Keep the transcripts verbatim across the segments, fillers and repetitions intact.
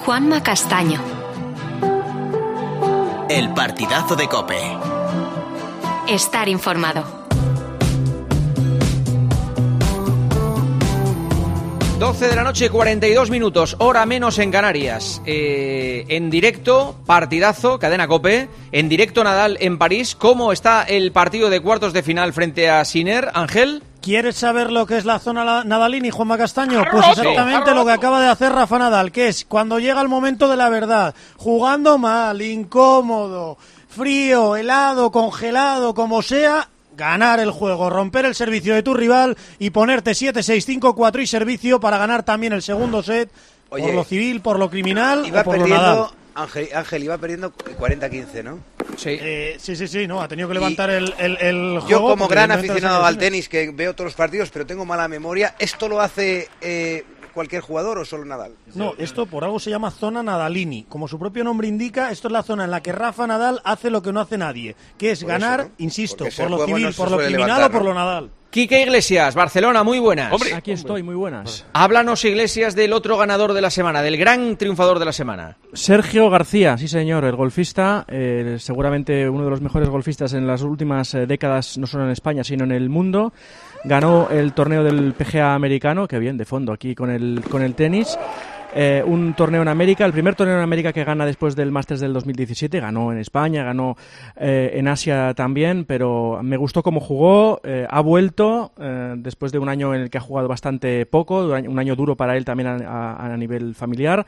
Juanma Castaño. El partidazo de COPE. Estar informado. doce de la noche, cuarenta y dos minutos, hora menos en Canarias. Eh, en directo, partidazo, cadena COPE. En directo, Nadal en París. ¿Cómo está el partido de cuartos de final frente a Sinner, Ángel? ¿Quieres saber lo que es la zona Nadalini, Juanma Castaño? Pues exactamente lo que acaba de hacer Rafa Nadal, que es cuando llega el momento de la verdad, jugando mal, incómodo, frío, helado, congelado, como sea, ganar el juego, romper el servicio de tu rival y ponerte siete seis cinco cuatro y servicio para ganar también el segundo set. Oye, por lo civil, por lo criminal iba o por perdiendo, lo Nadal. Ángel, Ángel iba perdiendo cuarenta a quince, ¿no? Sí. Eh, sí, sí, sí, no, ha tenido que levantar el, el, el juego. Yo como gran aficionado al tenis, que veo todos los partidos, pero tengo mala memoria, ¿esto lo hace eh, cualquier jugador o solo Nadal? No, esto por algo se llama zona Nadalini. Como su propio nombre indica, esto es la zona en la que Rafa Nadal hace lo que no hace nadie, que es por ganar, eso, ¿no? Insisto, por lo civil, no por lo criminal levantar, o por ¿no? lo Nadal. Quique Iglesias, Barcelona, muy buenas. Hombre, aquí estoy, muy buenas. Háblanos, Iglesias, del otro ganador de la semana, del gran triunfador de la semana. Sergio García, sí señor, el golfista, eh, seguramente uno de los mejores golfistas en las últimas eh, décadas, no solo en España, sino en el mundo. Ganó el torneo del P G A americano, que bien, de fondo aquí con el, con el tenis. Eh, un torneo en América, el primer torneo en América que gana después del Masters del dos mil diecisiete, ganó en España, ganó eh, en Asia también, pero me gustó cómo jugó, eh, ha vuelto eh, después de un año en el que ha jugado bastante poco, un año duro para él también a, a, a nivel familiar,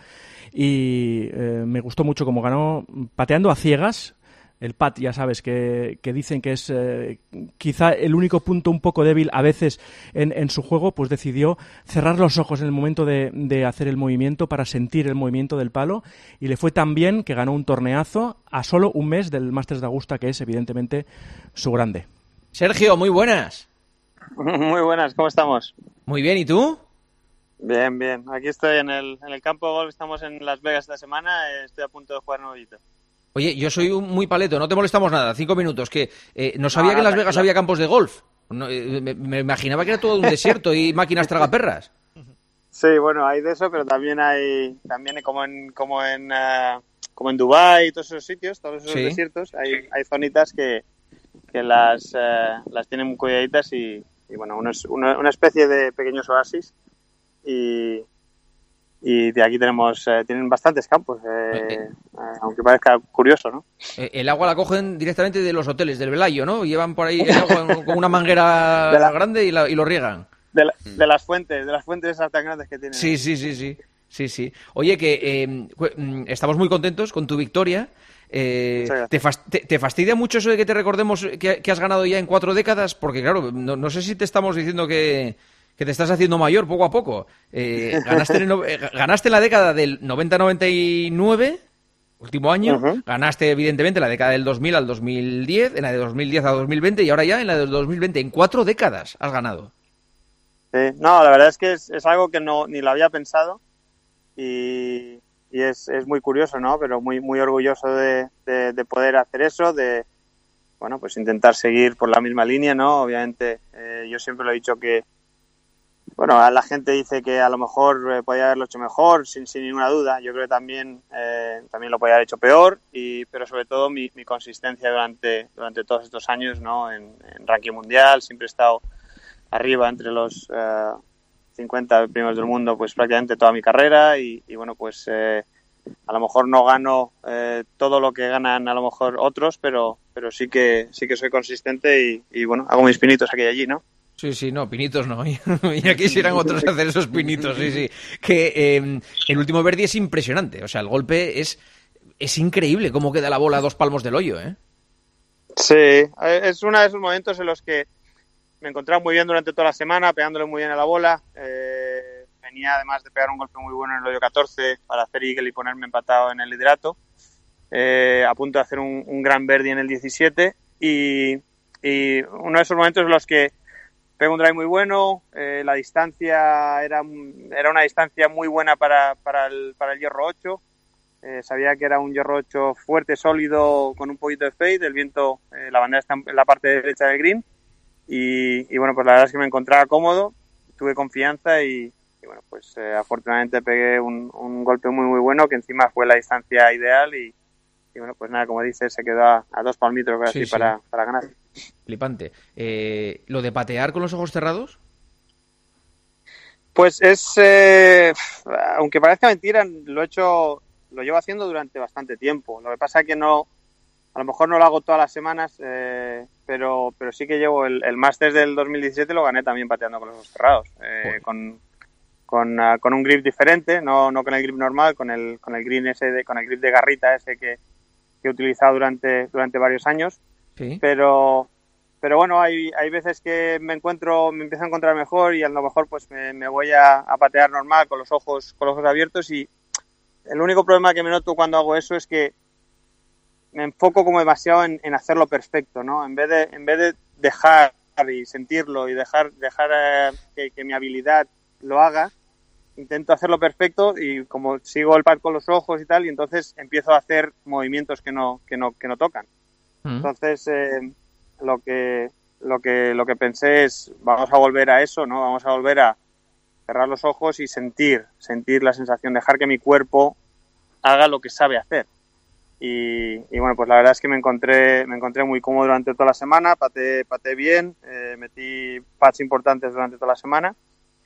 y eh, me gustó mucho cómo ganó, pateando a ciegas. El pat, ya sabes, que, que dicen que es eh, quizá el único punto un poco débil a veces en, en su juego, pues decidió cerrar los ojos en el momento de, de hacer el movimiento para sentir el movimiento del palo, y le fue tan bien que ganó un torneazo a solo un mes del Masters de Augusta, que es evidentemente su grande. Sergio, muy buenas. Muy buenas, ¿cómo estamos? Muy bien, ¿y tú? Bien, bien. Aquí estoy en el, en el campo de golf, estamos en Las Vegas esta semana, estoy a punto de jugar novillito. Oye, yo soy un muy paleto, no te molestamos nada, cinco minutos, que eh, no sabía no, que en Las Vegas había campos de golf. No, eh, me, me imaginaba que era todo un desierto y máquinas tragaperras. Sí, bueno, hay de eso, pero también hay, también como en como en uh, como en Dubái y todos esos sitios, todos esos sí. desiertos, hay, hay zonitas que, que las uh, las tienen muy cuidaditas y, y bueno, unos, una, una especie de pequeños oasis y Y de aquí tenemos, eh, tienen bastantes campos, eh, eh, aunque parezca curioso, ¿no? El agua la cogen directamente de los hoteles, del Velayo, ¿no? Llevan por ahí el agua con una manguera la, grande y, la, y lo riegan. De, la, de las fuentes, de las fuentes esas tan grandes que tienen. Sí, sí, sí, sí. sí, sí. Oye, que eh, estamos muy contentos con tu victoria. Eh, ¿te, fast- te, ¿Te fastidia mucho eso de que te recordemos que, que has ganado ya en cuatro décadas? Porque, claro, no, no sé si te estamos diciendo que... que te estás haciendo mayor poco a poco. Eh, ganaste, en el, eh, ganaste en la década del noventa noventa y nueve, último año. Uh-huh. Ganaste, evidentemente, la década del dos mil al dos mil diez, en la de dos mil diez a dos mil veinte y ahora ya en la del dos mil veinte. En cuatro décadas has ganado. Sí, no, la verdad es que es, es algo que no ni lo había pensado y, y es, es muy curioso, ¿no? Pero muy, muy orgulloso de, de, de poder hacer eso, de, bueno, pues intentar seguir por la misma línea, ¿no? Obviamente, eh, yo siempre lo he dicho que bueno, a la gente dice que a lo mejor eh, podía haberlo hecho mejor, sin, sin ninguna duda. Yo creo que también eh, también lo podía haber hecho peor, y pero sobre todo mi, mi consistencia durante durante todos estos años, ¿no? En, en ranking mundial, siempre he estado arriba entre los eh, cincuenta primeros del mundo, pues prácticamente toda mi carrera, y, y bueno, pues eh, a lo mejor no gano eh, todo lo que ganan a lo mejor otros, pero pero sí que sí que soy consistente y, y bueno, hago mis pinitos aquí y allí, ¿no? Sí, sí, no, pinitos no. Ya quisieran otros hacer esos pinitos, sí, sí. Que eh, el último birdie es impresionante. O sea, el golpe es, es increíble cómo queda la bola a dos palmos del hoyo, ¿eh? Sí, es uno de esos momentos en los que me encontraba muy bien durante toda la semana, pegándole muy bien a la bola. Eh, venía además de pegar un golpe muy bueno en el hoyo catorce para hacer eagle y ponerme empatado en el liderato. Eh, a punto de hacer un, un gran birdie en el diecisiete. Y, y uno de esos momentos en los que pego un drive muy bueno, eh, la distancia era, era una distancia muy buena para, para, el, para el hierro ocho, eh, sabía que era un hierro ocho fuerte, sólido, con un poquito de fade, el viento, eh, la bandera está en la parte derecha del green, y, y bueno, pues la verdad es que me encontraba cómodo, tuve confianza y, y bueno, pues eh, afortunadamente pegué un, un golpe muy muy bueno, que encima fue la distancia ideal y, y bueno, pues nada, como dices, se quedó a, a dos palmitos casi Sí, sí. para, para ganar. Flipante. Eh, ¿Lo de patear con los ojos cerrados? Pues es, eh, aunque parezca mentira, lo he hecho, lo llevo haciendo durante bastante tiempo. Lo que pasa es que no, a lo mejor no lo hago todas las semanas, eh, pero pero sí que llevo el, el Masters del dos mil diecisiete, lo gané también pateando con los ojos cerrados, eh, con con, uh, con un grip diferente, no no con el grip normal, con el con el green ese de, con el grip de garrita ese que, que he utilizado durante durante varios años. Sí. Pero pero bueno, hay hay veces que me encuentro, me empiezo a encontrar mejor y a lo mejor pues me, me voy a, a patear normal con los ojos con los ojos abiertos, y el único problema que me noto cuando hago eso es que me enfoco como demasiado en, en hacerlo perfecto, ¿no? En vez de en vez de dejar y sentirlo y dejar dejar eh, que, que mi habilidad lo haga, intento hacerlo perfecto, y como sigo el pad con los ojos y tal, y entonces empiezo a hacer movimientos que no que no que no tocan. Mm. Entonces eh, lo que lo que lo que pensé es, vamos a volver a eso, ¿no? Vamos a volver a cerrar los ojos y sentir sentir la sensación, dejar que mi cuerpo haga lo que sabe hacer. Y, y bueno, pues la verdad es que me encontré me encontré muy cómodo durante toda la semana, pateé, pateé bien, eh, metí pads importantes durante toda la semana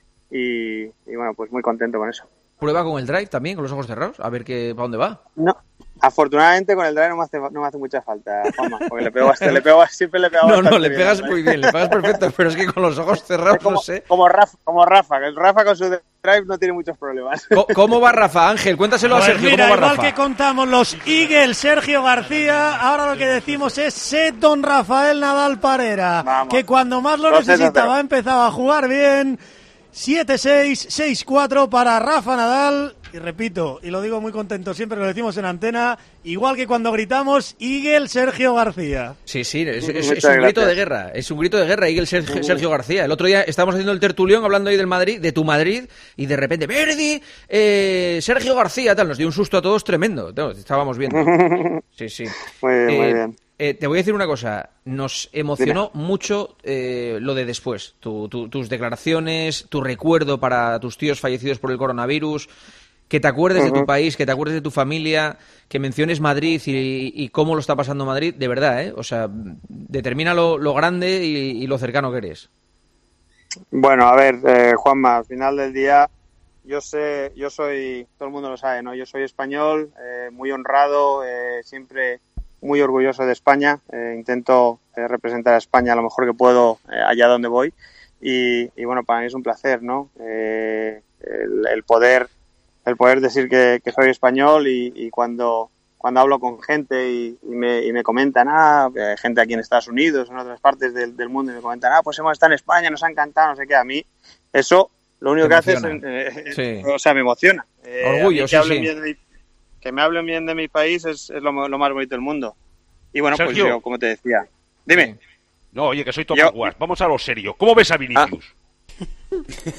y, y bueno, pues muy contento con eso. ¿Prueba con el drive también, con los ojos cerrados? A ver qué, para dónde va. No, afortunadamente con el drive no me hace, no me hace mucha falta, Juanma, porque le pego, le pego siempre le pego No, no, le bien, pegas ¿no? muy bien, le pegas perfecto, pero es que con los ojos cerrados como, no sé. Como Rafa, como Rafa, el Rafa con su drive no tiene muchos problemas. ¿Cómo, cómo va Rafa, Ángel? Cuéntaselo pues a Sergio, mira, ¿cómo va igual Rafa? que contamos los Eagles, Sergio García, ahora lo que decimos es set don Rafael Nadal Parera, Vamos. que cuando más lo Dos necesitaba empezaba a jugar bien. siete seis, seis cuatro para Rafa Nadal. Y repito, y lo digo muy contento siempre que lo decimos en antena, igual que cuando gritamos Eagle Sergio García. Sí, sí, es, es, es un grito de guerra, es un grito de guerra, Eagle Sergio, Sergio García. El otro día estábamos haciendo el tertulión hablando ahí del Madrid, de tu Madrid, y de repente, Verdi, eh, Sergio García, tal, nos dio un susto a todos tremendo, no, estábamos viendo. Sí, sí. Muy bien, eh, muy bien. Eh, te voy a decir una cosa, nos emocionó Dime. mucho eh, lo de después, tu, tu, tus declaraciones, tu recuerdo para tus tíos fallecidos por el coronavirus, que te acuerdes uh-huh. de tu país, que te acuerdes de tu familia, que menciones Madrid y, y cómo lo está pasando Madrid, de verdad, ¿eh? O sea, determina lo, lo grande y, y lo cercano que eres. Bueno, a ver, eh, Juanma, al final del día, yo sé, yo soy, todo el mundo lo sabe, ¿no? Yo soy español, eh, muy honrado, eh, siempre muy orgulloso de España, eh, intento eh, representar a España lo mejor que puedo eh, allá donde voy y, y bueno, para mí es un placer, ¿no? Eh, el, el poder el poder decir que, que soy español y, y cuando cuando hablo con gente y, y, me, y me comentan, ah, gente aquí en Estados Unidos, en otras partes del, del mundo, y me comentan, ah, pues hemos estado en España, nos ha encantado, no sé qué, a mí eso lo único que hace es, eh, sí. o sea, me emociona. Eh, Orgullo, que sí, hablen sí. bien de mi, que me hablen bien de mi país es, es lo, lo más bonito del mundo. Y bueno, Sergio, pues yo, como te decía, dime. Sí. No, oye, que soy Tomás Guas, vamos a lo serio. ¿Cómo ves a Vinicius? Ah.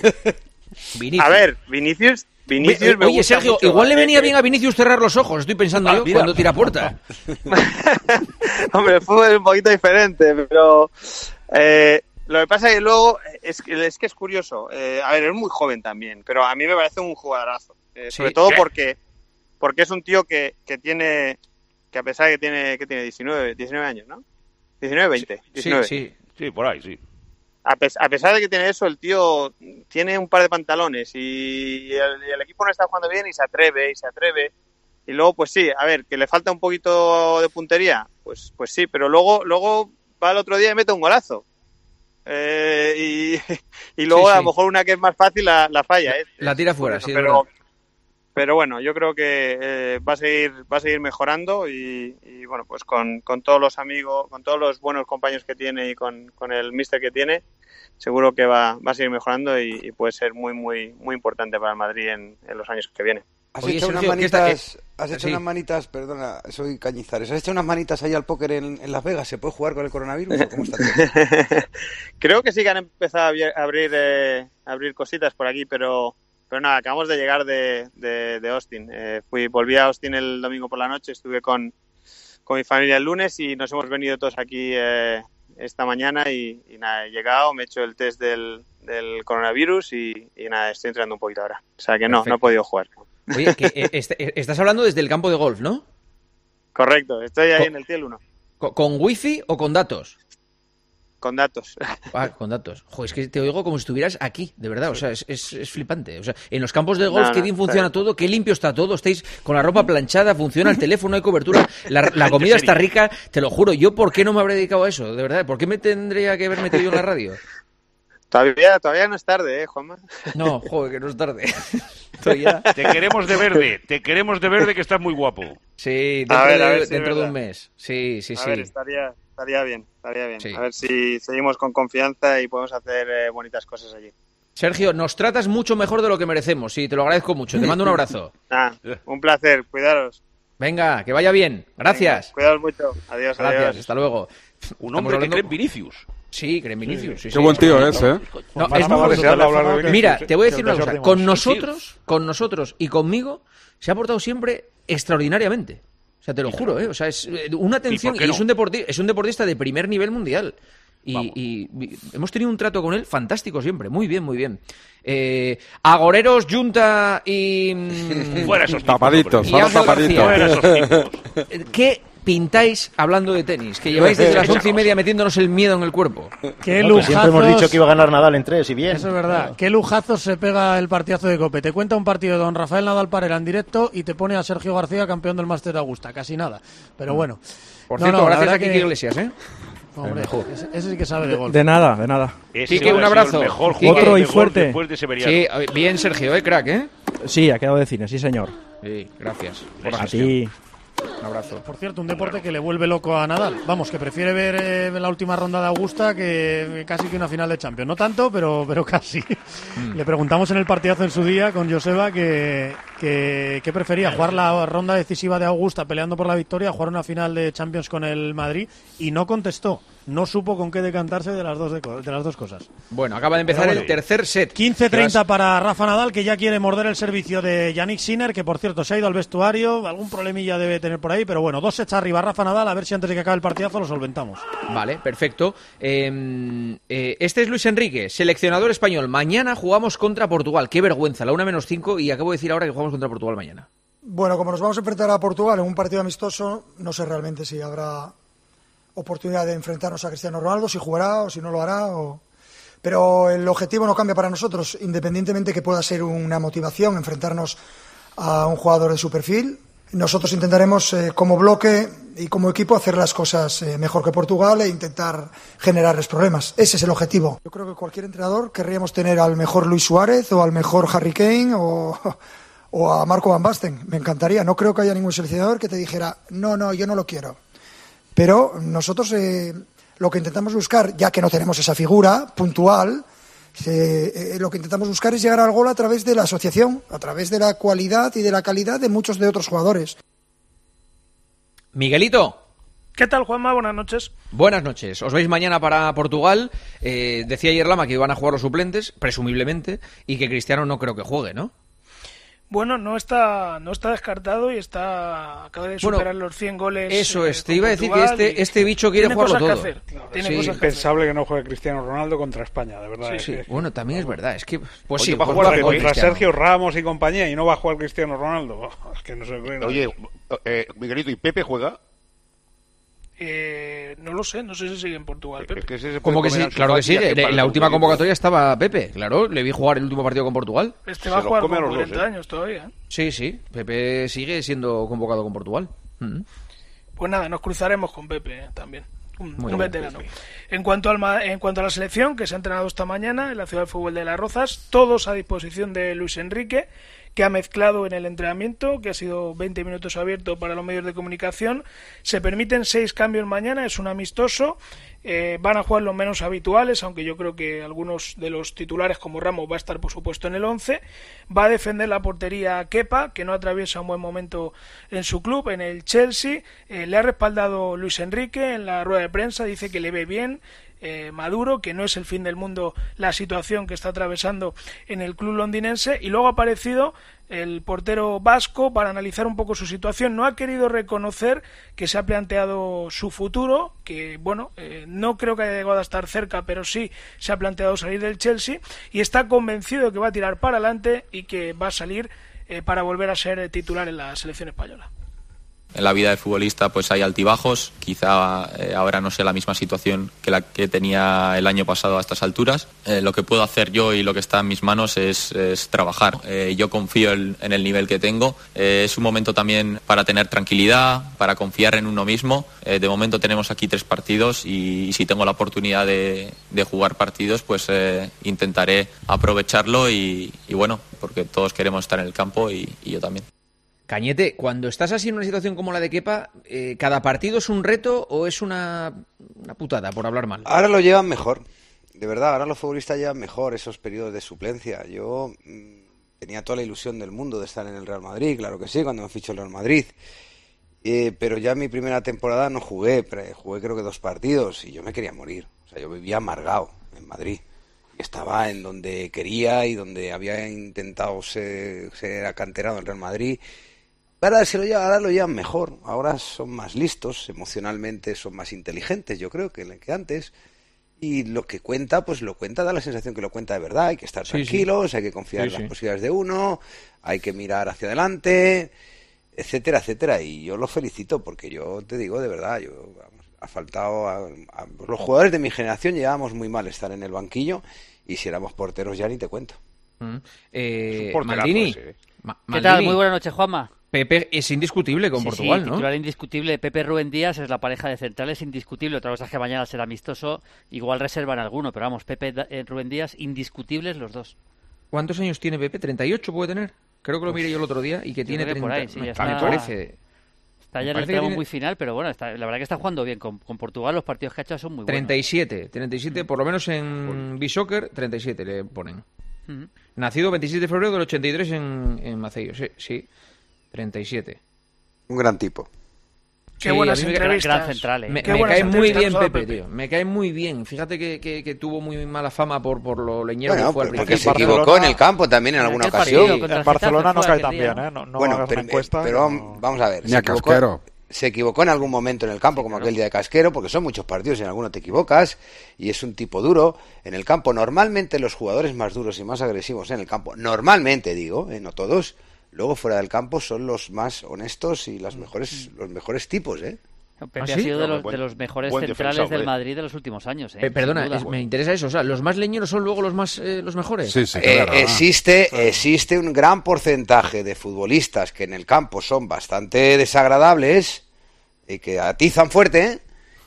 Vinicius. A ver, Vinicius... Vinicius me Oye, gusta Sergio, mucho, igual ¿eh? le venía bien a Vinicius cerrar los ojos, estoy pensando ah, yo, mira. cuando tira puerta. Hombre, el fútbol es un poquito diferente, pero eh, lo que pasa es que luego, es, es que es curioso, eh, a ver, es muy joven también, pero a mí me parece un jugadorazo, eh, sobre sí. todo ¿Qué? porque porque es un tío que, que tiene, que a pesar de que tiene, que tiene diecinueve, diecinueve años, ¿no? diecinueve, veinte, diecinueve. Sí, sí. Sí, por ahí, sí. A, pes- a pesar de que tiene eso, el tío tiene un par de pantalones y el, y el equipo no está jugando bien y se atreve, y se atreve. Y luego, pues sí, a ver, que le falta un poquito de puntería, pues pues sí, pero luego luego va el otro día y mete un golazo. Eh, y, y luego sí, sí. a lo mejor una que es más fácil la, la falla. ¿eh? La tira fuera, sí, pero, es pero bueno, yo creo que eh, va a seguir va a seguir mejorando y, y bueno, pues con, con todos los amigos, con todos los buenos compañeros que tiene y con, con el míster que tiene, seguro que va, va a seguir mejorando y, y puede ser muy muy muy importante para el Madrid en, en los años que vienen. Has Oye, hecho Sergio, unas ¿qué está- manitas, qué- has hecho sí. unas manitas, perdona, soy Cañizares, has hecho unas manitas ahí al póker en, en Las Vegas, ¿se puede jugar con el coronavirus o cómo está todo? Creo que sí que han empezado a abrir, a abrir, eh, a abrir cositas por aquí, pero pero nada, acabamos de llegar de, de, de Austin. Eh, fui, volví a Austin el domingo por la noche, estuve con, con mi familia el lunes y nos hemos venido todos aquí eh, esta mañana y, y nada, he llegado, me he hecho el test del, del coronavirus y, y nada, estoy entrenando un poquito ahora. O sea que no, Perfecto. no he podido jugar. Oye, que, eh, est estás hablando desde el campo de golf, ¿no? Correcto, estoy ahí Co en el Tiel uno. ¿Con, ¿Con wifi o con datos? Con datos. Ah, con datos. Joder, es que te oigo como si estuvieras aquí, de verdad. O sea, es, es, es flipante. O sea, en los campos de golf, No, qué no, bien está funciona bien. todo, qué limpio está todo. Estáis con la ropa planchada, funciona el teléfono, hay cobertura, la, la comida está rica. Te lo juro, yo, ¿por qué no me habré dedicado a eso? De verdad, ¿por qué me tendría que haber metido yo en la radio? Todavía, todavía no es tarde, ¿eh, Juanma? No, joder, que no es tarde. Estoy ya... Te queremos de verde, te queremos de verde, que estás muy guapo. Sí, dentro, A ver, a de, ver si dentro es de un verdad. mes. Sí, sí, A sí. ver, estaría, estaría bien, estaría bien. Sí. A ver si seguimos con confianza y podemos hacer eh, bonitas cosas allí. Sergio, nos tratas mucho mejor de lo que merecemos. Sí, te lo agradezco mucho. Te mando un abrazo. Ah, un placer, cuidaros. Venga, que vaya bien. Gracias. Venga, cuidaos mucho. Adiós, Gracias, adiós. hasta luego. Un Estamos hombre hablando- que cree en Vinicius. Sí, creen Vinicius. Sí, Qué sí. buen tío es, ¿eh? No, Juanma, es muy estaba bueno. deseando hablar de Vinicius, Mira, ¿eh? te voy a decir Que una os cosa. ordimos. Con Sí, nosotros, con nosotros y conmigo se ha portado siempre extraordinariamente. O sea, te lo juro, ¿eh? O sea, es eh, una atención por qué y no? es un deporti- es un deportista de primer nivel mundial. Y, y- y hemos tenido un trato con él fantástico siempre. Muy bien, muy bien. Eh, Agoreros, Junta y... mm, Fuera esos tipos, Tapaditos, hombre. Y solo Ángel tapaditos. Fuera esos tipos. ¿Qué pintáis hablando de tenis? Que lleváis desde las once y media metiéndonos el miedo en el cuerpo. Qué No, que siempre hemos lujazos. dicho que iba a ganar Nadal en tres y bien. Eso es verdad. Qué lujazos se pega el partidazo de Cope. Te cuenta un partido de don Rafael Nadal Parera en directo y te pone a Sergio García campeón del Máster de Augusta. Casi nada. Pero bueno. Por No, cierto, no, la gracias verdad a Kiki que- Iglesias, ¿eh? Hombre, ese, ese sí que sabe de golf. De nada, de nada. Ese Quique, ha un sido abrazo. el mejor Quique. jugador Otro de y golf fuerte. después de Severiano. Sí, bien Sergio, ¿eh? Crack, ¿eh? Sí, ha quedado de cine, sí señor. Sí, gracias. Por la A gestión. ti. Un abrazo. Por cierto, un deporte que le vuelve loco a Nadal. Vamos, que prefiere ver eh, la última ronda de Augusta que casi que una final de Champions. No tanto, pero, pero casi. Le preguntamos en el partidazo en su día con Joseba que, que, que prefería jugar la ronda decisiva de Augusta peleando por la victoria, jugar una final de Champions con el Madrid, y no contestó. No supo con qué decantarse de las dos, de, de las dos cosas. Bueno, acaba de empezar Pero bueno. el tercer set. quince treinta para Rafa Nadal, que ya quiere morder el servicio de Yannick Sinner, que por cierto se ha ido al vestuario. Algún problemilla debe tener por ahí, pero bueno, dos sets arriba Rafa Nadal, a ver si antes de que acabe el partidazo lo solventamos. Vale, perfecto. Eh, eh, este es Luis Enrique, seleccionador español. Mañana jugamos contra Portugal. Qué vergüenza, la una menos cinco, y acabo de decir ahora que jugamos contra Portugal mañana. Bueno, como nos vamos a enfrentar a Portugal en un partido amistoso, no sé realmente si habrá oportunidad de enfrentarnos a Cristiano Ronaldo, si jugará o si no lo hará. O... Pero el objetivo no cambia para nosotros, independientemente que pueda ser una motivación enfrentarnos a un jugador de su perfil. Nosotros intentaremos, eh, como bloque y como equipo, hacer las cosas eh, mejor que Portugal e intentar generarles problemas. Ese es el objetivo. Yo creo que cualquier entrenador querríamos tener al mejor Luis Suárez o al mejor Harry Kane o... o a Marco Van Basten. Me encantaría. No creo que haya ningún seleccionador que te dijera, no, no, yo no lo quiero. Pero nosotros eh, lo que intentamos buscar, ya que no tenemos esa figura puntual, eh, eh, lo que intentamos buscar es llegar al gol a través de la asociación, a través de la cualidad y de la calidad de muchos de otros jugadores. Miguelito. ¿Qué tal, Juanma? Buenas noches. Buenas noches. Os veis mañana para Portugal. Eh, decía ayer Lama que iban a jugar los suplentes, presumiblemente, y que Cristiano no creo que juegue, ¿no? Bueno, no está no está descartado y está acaba de superar Bueno, los cien goles. Eso eh, es, te con iba a decir que Portugal este, y este bicho quiere tiene jugarlo cosas todo. que hacer, tiene Sí. cosas que hacer. Impensable que no juegue Cristiano Ronaldo contra España, de verdad. Sí, es sí. que- Bueno, también es verdad. Es que, pues Oye, sí, va a pues jugar va a contra Contra Cristiano. Sergio Ramos y compañía y no va a jugar Cristiano Ronaldo. Es que no se puede. Oye, eh, Miguelito, ¿y Pepe juega? Eh, no lo sé, no sé si sigue en Portugal. Pepe. Es que ese se puede Como que comer sí, Ansu claro que Fati sí. y hacer En para la el última Mundial. convocatoria estaba Pepe, claro. Le vi jugar el último partido con Portugal. Este Se va a los jugar come con a los dos, cuarenta ¿eh? años todavía. ¿eh? Sí, sí. Pepe sigue siendo convocado con Portugal. Mm. Pues nada, nos cruzaremos con Pepe eh, también. Un, Muy un bien, veterano. En cuanto, al ma- en cuanto a la selección, que se ha entrenado esta mañana en la Ciudad de Fútbol de Las Rozas, todos a disposición de Luis Enrique, que ha mezclado en el entrenamiento, que ha sido veinte minutos abierto para los medios de comunicación. Se permiten seis cambios mañana, es un amistoso. Eh, van a jugar los menos habituales, aunque yo creo que algunos de los titulares como Ramos va a estar por supuesto en el once. Va a defender la portería Kepa, que no atraviesa un buen momento en su club, en el Chelsea. Eh, le ha respaldado Luis Enrique en la rueda de prensa, dice que le ve bien. eh, maduro, que no es el fin del mundo la situación que está atravesando en el club londinense, y luego ha aparecido el portero vasco para analizar un poco su situación. No ha querido reconocer que se ha planteado su futuro, que bueno, eh, no creo que haya llegado a estar cerca, pero sí se ha planteado salir del Chelsea, y está convencido de que va a tirar para adelante y que va a salir eh, para volver a ser titular en la selección española. En la vida de futbolista pues hay altibajos, quizá eh, ahora no sea la misma situación que la que tenía el año pasado a estas alturas. Eh, lo que puedo hacer yo y lo que está en mis manos es, es trabajar. Eh, yo confío en, en el nivel que tengo. Eh, es un momento también para tener tranquilidad, para confiar en uno mismo. Eh, de momento tenemos aquí tres partidos y, y si tengo la oportunidad de, de jugar partidos pues eh, intentaré aprovecharlo y, y bueno, porque todos queremos estar en el campo y, y yo también. Cañete, cuando estás así en una situación como la de Kepa, eh, ¿cada partido es un reto o es una, una putada, por hablar mal? Ahora lo llevan mejor, de verdad, ahora los futbolistas llevan mejor esos periodos de suplencia. Yo mmm, tenía toda la ilusión del mundo de estar en el Real Madrid, claro que sí, cuando me fichó el Real Madrid. Eh, pero ya en mi primera temporada no jugué, jugué creo que dos partidos y yo me quería morir. O sea, yo vivía amargado en Madrid. Y estaba en donde quería y donde había intentado ser, ser acanterado en el Real Madrid. Ahora, se lo llevan, ahora lo llevan mejor, ahora son más listos, emocionalmente son más inteligentes, yo creo, que, que antes. Y lo que cuenta, pues lo cuenta, da la sensación que lo cuenta de verdad. Hay que estar sí, tranquilos, sí. hay que confiar sí, en las sí. posibilidades de uno, hay que mirar hacia adelante, etcétera, etcétera. Y yo lo felicito porque yo te digo de verdad, yo vamos, ha faltado... A, a, los jugadores de mi generación llevábamos muy mal estar en el banquillo y si éramos porteros ya ni te cuento. Mm. Eh, Maldini. Ese, ¿eh? Ma- ¿Qué tal? Muy buenas noches, Juanma. Pepe es indiscutible con sí, Portugal, sí, ¿no? Titular indiscutible. Pepe Rubén Díaz es la pareja de centrales indiscutible. Otra cosa es que mañana será amistoso. Igual reservan alguno, pero vamos, Pepe y Rubén Díaz indiscutibles los dos. ¿Cuántos años tiene Pepe? ¿treinta y ocho puede tener? Creo que lo miré yo el otro día y que yo tiene treinta. Por ahí, sí, me, está, me parece... Está ya en el tramo tiene... muy final, pero bueno, está, la verdad que está jugando bien. Con, con Portugal los partidos que ha hecho son muy buenos. treinta y siete, treinta y siete, por lo menos en B-Soccer, treinta y siete le ponen. Uh-huh. Nacido veintisiete de febrero del ochenta y tres en, en Maceió, sí, sí, treinta y siete. Un gran tipo. Qué sí, buenas entrevistas. Gran central, ¿eh? Me, Qué me cae muy bien Pepe, Pepe, tío. Me cae muy bien. Fíjate que, que, que tuvo muy mala fama por, por lo leñero bueno, que fue al porque principio. se equivocó en el campo también en alguna ocasión. En Barcelona no cae tan bien, ¿eh? No, no bueno, hagas pero, una encuesta, pero no... vamos a ver. Ni a Casquero. Se equivocó en algún momento en el campo, como aquel día de Casquero, porque son muchos partidos y en alguno te equivocas, y es un tipo duro en el campo. Normalmente los jugadores más duros y más agresivos en el campo, normalmente digo, eh, no todos, luego fuera del campo son los más honestos y las mejores, los mejores tipos, ¿eh? Pepe ¿Ah, ha sí? sido de los, buen, de los mejores defensa, centrales del hombre. Madrid de los últimos años. ¿eh? Eh, perdona, es, me interesa eso. O sea, ¿los más leñeros son luego los más eh, los mejores? Sí, sí, Eh, claro. existe, Claro. existe un gran porcentaje de futbolistas que en el campo son bastante desagradables y que atizan fuerte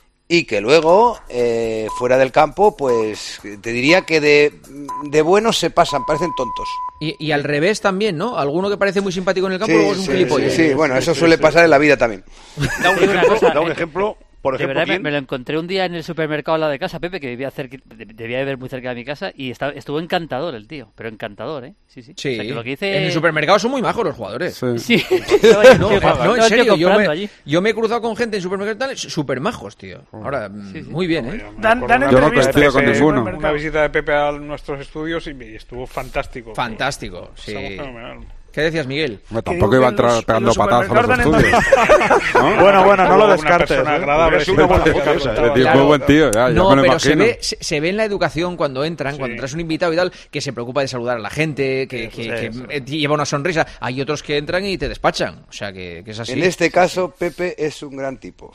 y que luego eh, fuera del campo, pues te diría que de, de buenos se pasan, parecen tontos. Y, y al revés también, ¿no? Alguno que parece muy simpático en el campo Sí, luego es un sí, gilipollas. sí, sí, bueno, eso sí, suele sí. pasar en la vida también. Da un Te digo una ejemplo, cosa, da un eh, ejemplo por de ejemplo, verdad, me, ¿quién? me lo encontré un día en el supermercado al lado de casa, Pepe, que vivía cerca, debía vivir muy cerca de mi casa, y estaba, estuvo encantador el tío, pero encantador, ¿eh? Sí, sí. Sí. O sea, que lo que dice... En el supermercado son muy majos los jugadores. Sí. Sí. No, no, en serio, yo me, allí. yo me he cruzado con gente en supermercados súper majos, tío. Ahora, Sí, sí. muy bien, ¿eh? Dan, dan Yo no entrevistas coincido con en el ninguno. supermercado. Una visita de Pepe a nuestros estudios y, y estuvo fantástico. Fantástico, sí. Estamos fenomenal. ¿Qué decías, Miguel? Bueno, tampoco iba a entrar los- pegando los patadas a los supermercados estudios. ¿no? Bueno, bueno, no lo Una descartes. persona ¿eh? agradable, Hombre, sí, una buena sí, foto, sí, esa, sí, ¿eh? El tío es muy buen tío, ya, ya No, me lo pero se imagino. ve, se, se ve en la educación cuando entran, Sí. cuando traes un invitado y tal, que se preocupa de saludar a la gente, que, que- Sí, que sí. eh, lleva una sonrisa. Hay otros que entran y te despachan. O sea, que, que es así. En este caso, Pepe es un gran tipo.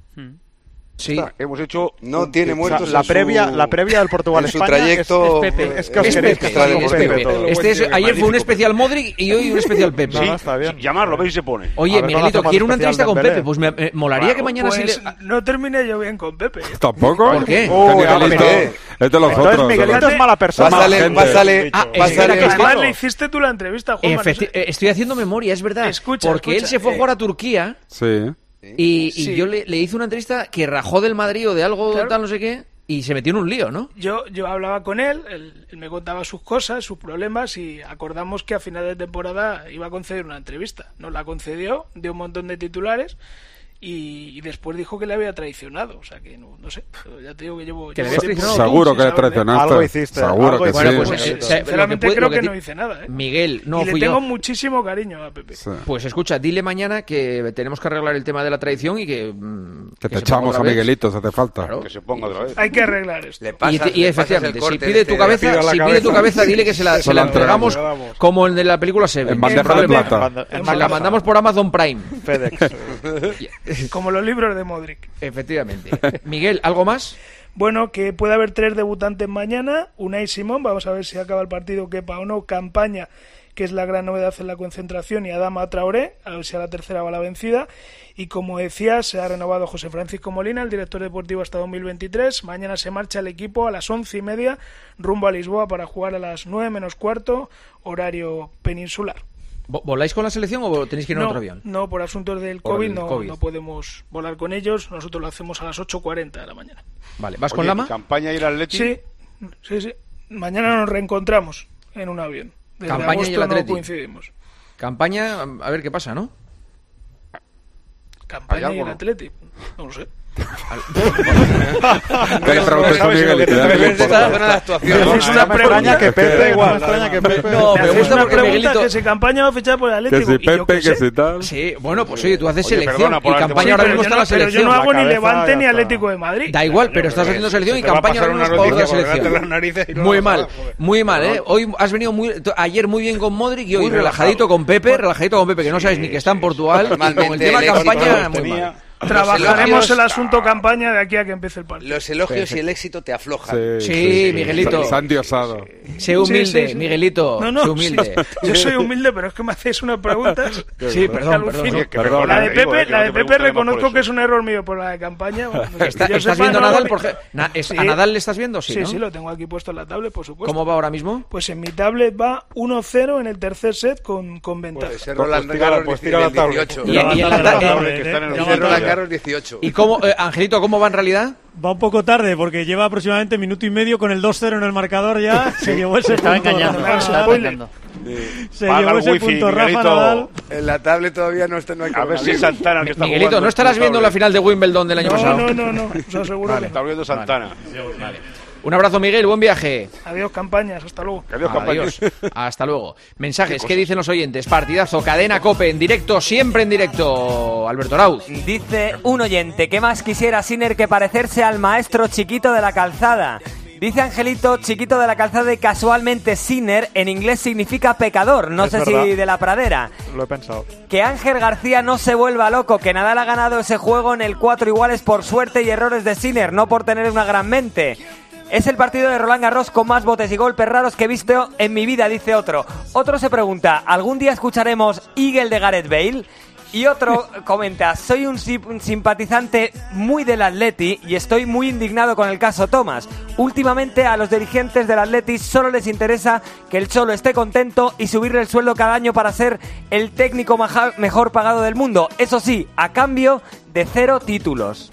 Sí. Está, hemos hecho No un- tiene o sea, muertos la en su- previa, la previa del Portugal en su España trayecto. es, es Pepe. Es que os Es queréis Pepe, casar sí, con es Pepe Pepe. todo. Este es- ayer fue un magnífico. especial Modric y hoy un especial Pepe. No, no, está bien. llamarlo, veis y se pone. Oye, A ver, ¿no Miguelito, hacemos quiero una especial entrevista con Dembélé? Pepe. Pues me, me molaría Claro. que mañana Pues sí le... no terminé yo bien con Pepe. ¿Tampoco? ¿Por qué? Oh, Uy, Miguelito, hombre. es de los Entonces otros. Miguelito de los- es mala persona. Pásale, gente. pásale, Ah, es pásale. que- Además que- le hiciste tú la entrevista, Juanma. no Efecti- sé. eh, Estoy haciendo memoria, es verdad. Escucha, porque él escucha, se fue a eh. jugar a Turquía Sí. y, y Sí. yo le, le hice una entrevista que rajó del Madrid o de algo Claro. tal, no sé qué, y se metió en un lío, ¿no? Yo, yo hablaba con él, él, él me contaba sus cosas, sus problemas, y acordamos que a final de temporada iba a conceder una entrevista. Nos la concedió, dio un montón de titulares, y, y después dijo que le había traicionado. O sea que no, no sé, ya te digo que llevo... ¿Que llevo le habías traicionado? Seguro que le traicionaste. Algo hiciste. Seguro algo que hiciste. sí. Bueno, pues, eh, Sinceramente puede, creo que, que no hice nada, ¿eh? Miguel, no y fui le tengo yo. muchísimo cariño a Pepe. Sí. Pues escucha, dile mañana que tenemos que arreglar el tema de la traición y que... mm, Que te se ponga echamos otra a vez. Miguelito, si hace falta. Claro. Que se ponga otra vez. Hay que arreglar esto. Le Y, pasas, y le pasas el efectivamente, si corte pide de tu este- cabeza, Pide la si pide cabeza. tu cabeza, dile que se la, Se se la la entregamos entregamos. como el de la película Seven. En bandeja de Problema. plata. En Se la mandamos por Amazon Prime. FedEx. Como los libros de Modric. Efectivamente. Miguel, ¿algo más? Bueno, que puede haber tres debutantes mañana. Unai Simón, vamos a ver si acaba el partido, quepa o no. Campaña, que es la gran novedad en la concentración, y Adama Traoré, a ver si a la tercera va la vencida. Y como decía, se ha renovado José Francisco Molina, el director deportivo hasta dos mil veintitrés. Mañana se marcha el equipo a las once y media rumbo a Lisboa para jugar a las nueve menos cuarto, horario peninsular. ¿Voláis con la selección o tenéis que ir en no, otro avión? No, por asuntos del Por COVID, el no, COVID. no podemos volar con ellos. Nosotros lo hacemos a las ocho cuarenta de la mañana. Vale, ¿vas Oye, con Lama? ¿Campaña y el Atleti? Sí, sí, sí. Mañana nos reencontramos en un avión. Desde Campaña y agosto el Atleti. no coincidimos. Campaña, a ver qué pasa, ¿no? Campaña ¿Hay y el algo, no? Atleti. No lo sé. Que le preguntes a Miguel y te da Pepe tiempo. está en la zona de actuación. Es una Me extraña pregunta que Pepe, Da igual, me extraña que Pepe. No, Me me haces gusta una porque pregunta Miguelito... que si Campaña va a fichar por el Que Atlético. si y yo Pepe, qué que sé. si tal. Sí, bueno, pues oye, tú haces Oye, selección perdona por y haberte Campaña Sí, ahora pero mismo yo está en no, la pero yo selección. no hago La ni cabeza Levante ya ni está. Atlético de Madrid. Da igual, pero estás haciendo selección y Se te va a Campaña pasar ahora una mismo es jugador de la noticia por delante de las selección. narices y no Muy la vas a mal, dar, joder. muy mal, ¿eh? Hoy has venido muy, ayer muy bien con Modric y hoy Muy relajadito relajado. con Pepe, relajadito con Pepe, que no sabes ni que está en Portugal. Con el Normalmente tema el éxito Campaña, los muy tenía. mal. Trabajaremos elogios- el asunto Campaña de aquí a que empiece el partido. Los elogios y el éxito te aflojan. Sí, Miguelito. Se han diosado. Sé humilde, Sí, sí, sí. Miguelito. No, no, sé humilde. sí. Yo soy humilde, pero es que me hacéis unas preguntas. Sí, perdón, que perdón. alucino. Que Perdón, La de digo, Pepe, eh, que la no de te Pepe pregunten más por reconozco eso. que es un error mío, por la de Campaña. Bueno, Está- yo ¿Estás sepa, viendo no Nadal? hago Por ni- je- Na- es- Sí. ¿A Nadal le estás viendo? Sí, Sí, ¿no? sí, lo tengo aquí puesto en la tablet, por supuesto. ¿Cómo va ahora mismo? Pues en mi tablet va uno cero en el tercer set con, con ventaja. Puede ser Pues Roland tira- Garros pues tira la tablet. dieciocho. Y- y en la La tablet, tablet que está en el Puede ordenador. ser Roland Garros dieciocho. ¿Y cómo, eh, Angelito, cómo va en realidad? Va un poco tarde porque lleva aproximadamente minuto y medio con el dos cero en el marcador ya. Se llevó ese Se estaba punto. engañando. Rafa se estaba Nadal. engañando. Se Paga llevó el ese wifi, punto Rafa Miguelito. Nadal. En la tablet todavía no está, no hay A ver si coronavirus. Santana, que está Miguelito, jugando ¿no estarás en viendo tu la tablet. final de Wimbledon del año No, pasado? no, no, no, os aseguro que no. Está viendo Santana. Un abrazo, Miguel, buen viaje. Adiós, Campañas, hasta luego. Adiós, compañeros. Adiós. Hasta luego. Mensajes, ¿qué dicen los oyentes? Partidazo, cadena COPE, en directo, siempre en directo. Alberto Rauz. Dice un oyente, ¿qué más quisiera Sinner que parecerse al maestro Chiquito de la Calzada? Dice Angelito, Chiquito de la Calzada, y casualmente Sinner en inglés significa pecador, no Es sé verdad. si de la pradera. Lo he pensado. Que Ángel García no se vuelva loco, que Nadal ha ganado ese juego en el cuatro iguales por suerte y errores de Sinner, no por tener una gran mente. Es el partido de Roland Garros con más botes y golpes raros que he visto en mi vida, dice otro. Otro se pregunta, ¿algún día escucharemos Eagle de Gareth Bale? Y otro comenta, soy un, sim- un simpatizante muy del Atleti y estoy muy indignado con el caso Thomas. Últimamente a los dirigentes del Atleti solo les interesa que el Cholo esté contento y subirle el sueldo cada año para ser el técnico maja- mejor pagado del mundo. Eso sí, a cambio de cero títulos.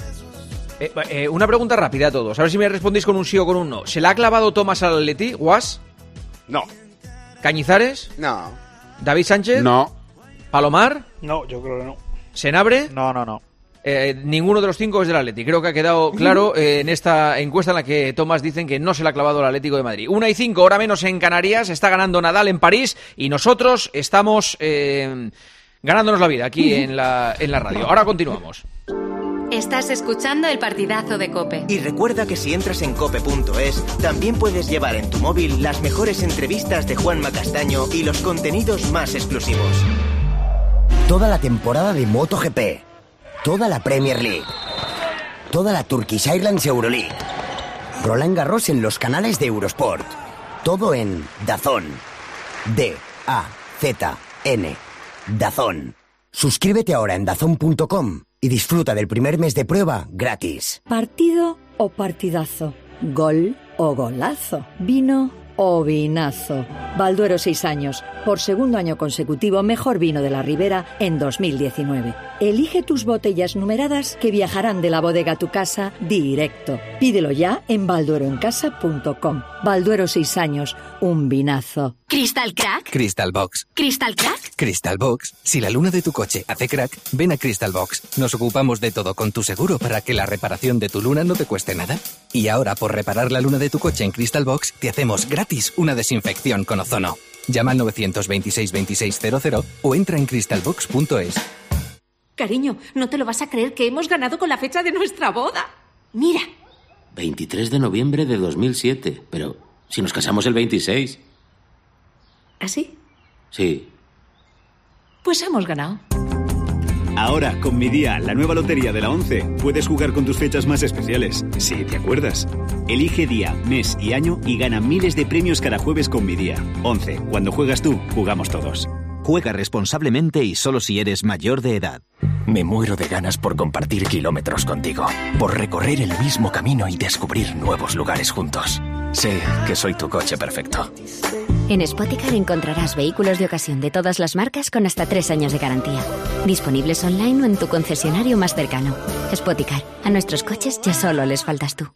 Eh, eh, una pregunta rápida a todos, a ver si me respondéis con un sí o con un no. ¿Se la ha clavado Tomás al Atleti? ¿Guas? No. ¿Cañizares? No. ¿David Sánchez? No. ¿Palomar? No, yo creo que no. ¿Senabre? No, no, no. Eh, ninguno de los cinco es del Atleti. Creo que ha quedado claro eh, en esta encuesta en la que Tomás dicen que no se le ha clavado el Atlético de Madrid. Una y cinco, hora menos en Canarias. Está ganando Nadal en París y nosotros estamos eh, ganándonos la vida aquí en la, en la radio. Ahora continuamos. Estás escuchando el partidazo de COPE. Y recuerda que si entras en cope punto es, también puedes llevar en tu móvil las mejores entrevistas de Juanma Castaño y los contenidos más exclusivos. Toda la temporada de MotoGP, toda la Premier League, toda la Turkish Airlines Euroleague, Roland Garros en los canales de Eurosport, todo en DAZN. D A Z N. DAZN. Suscríbete ahora en dazn punto com y disfruta del primer mes de prueba gratis. Partido o partidazo, gol o golazo, vino o vinazo. Balduero seis años, por segundo año consecutivo, mejor vino de la Ribera en dos mil diecinueve. Elige tus botellas numeradas que viajarán de la bodega a tu casa directo. Pídelo ya en balduero en casa punto com. Balduero seis años, un vinazo. ¿Crystal Crack? Crystal Box. ¿Crystal Crack? Crystal Box. Si la luna de tu coche hace crack, ven a Crystal Box. Nos ocupamos de todo con tu seguro para que la reparación de tu luna no te cueste nada. Y ahora, por reparar la luna de tu coche en Crystal Box, te hacemos gratis una desinfección con ozono. Llama al nueve dos seis, veintiséis cero cero o entra en crystal box punto es. Cariño, no te lo vas a creer que hemos ganado con la fecha de nuestra boda. Mira. veintitrés de noviembre de dos mil siete. Pero si nos casamos el veintiséis. ¿Así? Sí. Pues hemos ganado. Ahora, con Mi Día, la nueva lotería de la once, puedes jugar con tus fechas más especiales. Sí, ¿te acuerdas? Elige día, mes y año y gana miles de premios cada jueves con Mi Día. once. Cuando juegas tú, jugamos todos. Juega responsablemente y solo si eres mayor de edad. Me muero de ganas por compartir kilómetros contigo, por recorrer el mismo camino y descubrir nuevos lugares juntos. Sé que soy tu coche perfecto. En Spoticar encontrarás vehículos de ocasión de todas las marcas con hasta tres años de garantía. Disponibles online o en tu concesionario más cercano. Spoticar. A nuestros coches ya solo les faltas tú.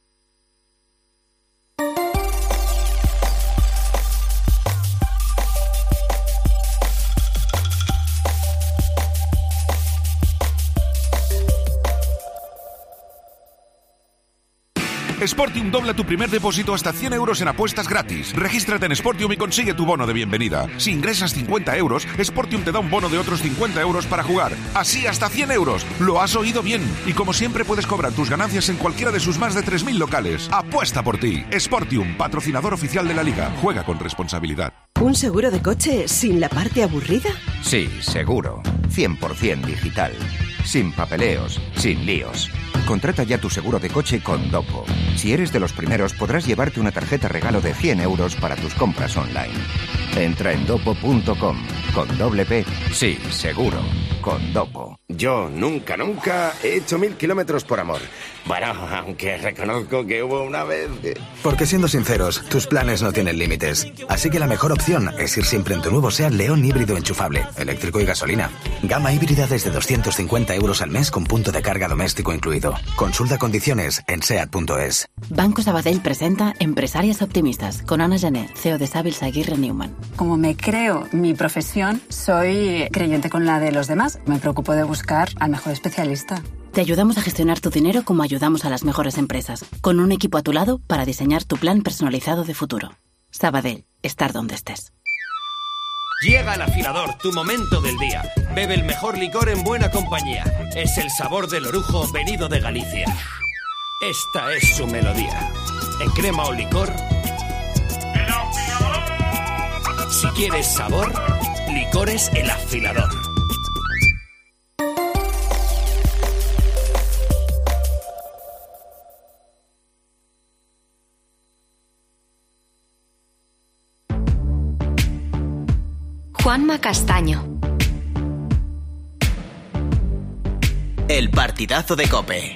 Sportium dobla tu primer depósito hasta cien euros en apuestas gratis. Regístrate en Sportium y consigue tu bono de bienvenida. Si ingresas cincuenta euros, Sportium te da un bono de otros cincuenta euros para jugar. Así hasta cien euros. Lo has oído bien. Y como siempre puedes cobrar tus ganancias en cualquiera de sus más de tres mil locales. Apuesta por ti. Sportium, patrocinador oficial de la Liga. Juega con responsabilidad. ¿Un seguro de coche sin la parte aburrida? Sí, seguro. cien por ciento digital. Sin papeleos, sin líos. Contrata ya tu seguro de coche con Dopo. Si eres de los primeros, podrás llevarte una tarjeta regalo de cien euros para tus compras online. Entra en dopo punto com. Con doble P. Sí, seguro. Con Dopo. Yo nunca, nunca he hecho mil kilómetros por amor. Bueno, aunque reconozco que hubo una vez que... Porque siendo sinceros, tus planes no tienen límites. Así que la mejor opción es ir siempre en tu nuevo SEAT León híbrido enchufable, eléctrico y gasolina. Gama híbrida desde doscientos cincuenta euros al mes con punto de carga doméstico incluido. Consulta condiciones en seat punto es. Banco Sabadell presenta Empresarias Optimistas con Ana Jané, C E O de Savills Aguirre Newman. Como me creo mi profesión, soy creyente con la de los demás. Me preocupo de buscar al mejor especialista. Te ayudamos a gestionar tu dinero como ayudamos a las mejores empresas, con un equipo a tu lado para diseñar tu plan personalizado de futuro. Sabadell, estar donde estés. Llega el afilador, tu momento del día. Bebe el mejor licor en buena compañía. Es el sabor del orujo venido de Galicia. Esta es su melodía. En crema o licor. ¡El afilador! Si quieres sabor, licores El Afilador. Juanma Castaño. El partidazo de COPE.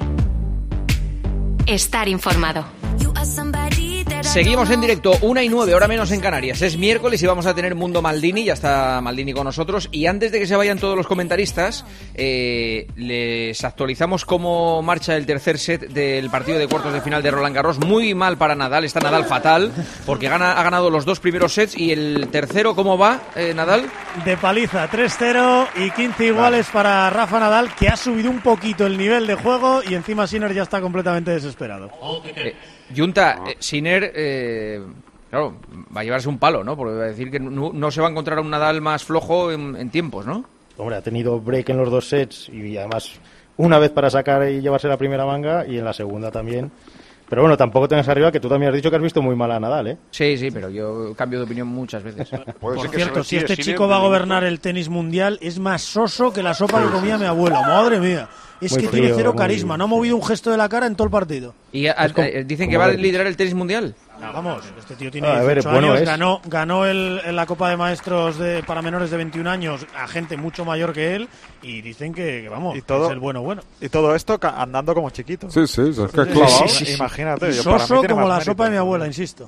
Estar informado. Seguimos en directo, una y nueve, hora menos en Canarias. Es miércoles y vamos a tener Mundo Maldini, ya está Maldini con nosotros. Y antes de que se vayan todos los comentaristas, eh, les actualizamos cómo marcha el tercer set del partido de cuartos de final de Roland Garros. Muy mal para Nadal, está Nadal fatal, porque gana, ha ganado los dos primeros sets. ¿Y el tercero cómo va, eh, Nadal? De paliza, tres cero y quince iguales vale. Para Rafa Nadal, que ha subido un poquito el nivel de juego y encima Sinner ya está completamente desesperado. Eh, Junta, eh, Sinner, eh, claro, va a llevarse un palo, ¿no? Porque va a decir que no, no se va a encontrar un Nadal más flojo en, en tiempos, ¿no? Hombre, ha tenido break en los dos sets y además una vez para sacar y llevarse la primera manga y en la segunda también. Pero bueno, tampoco tengas arriba que tú también has dicho que has visto muy mal a Nadal, ¿eh? Sí, sí, pero yo cambio de opinión muchas veces. Por cierto, si este chico va a gobernar el tenis mundial, es más soso que la sopa que comía mi abuelo. Madre mía. Es muy que frío, tiene cero carisma, no ha movido un gesto de la cara en todo el partido. ¿Y a, a, dicen que va a liderar el tenis mundial? No, vamos, este tío tiene ah, a ver, dieciocho bueno años, es. ganó, ganó el, en la Copa de Maestros de, para menores de veintiún años a gente mucho mayor que él y dicen que, que vamos, y todo, es el bueno bueno. Y todo esto andando como chiquito. Sí, sí, es que es clavado. Sí, sí, sí. Imagínate. Y yo, soso para mí como la mérito, sopa de mi abuela, insisto.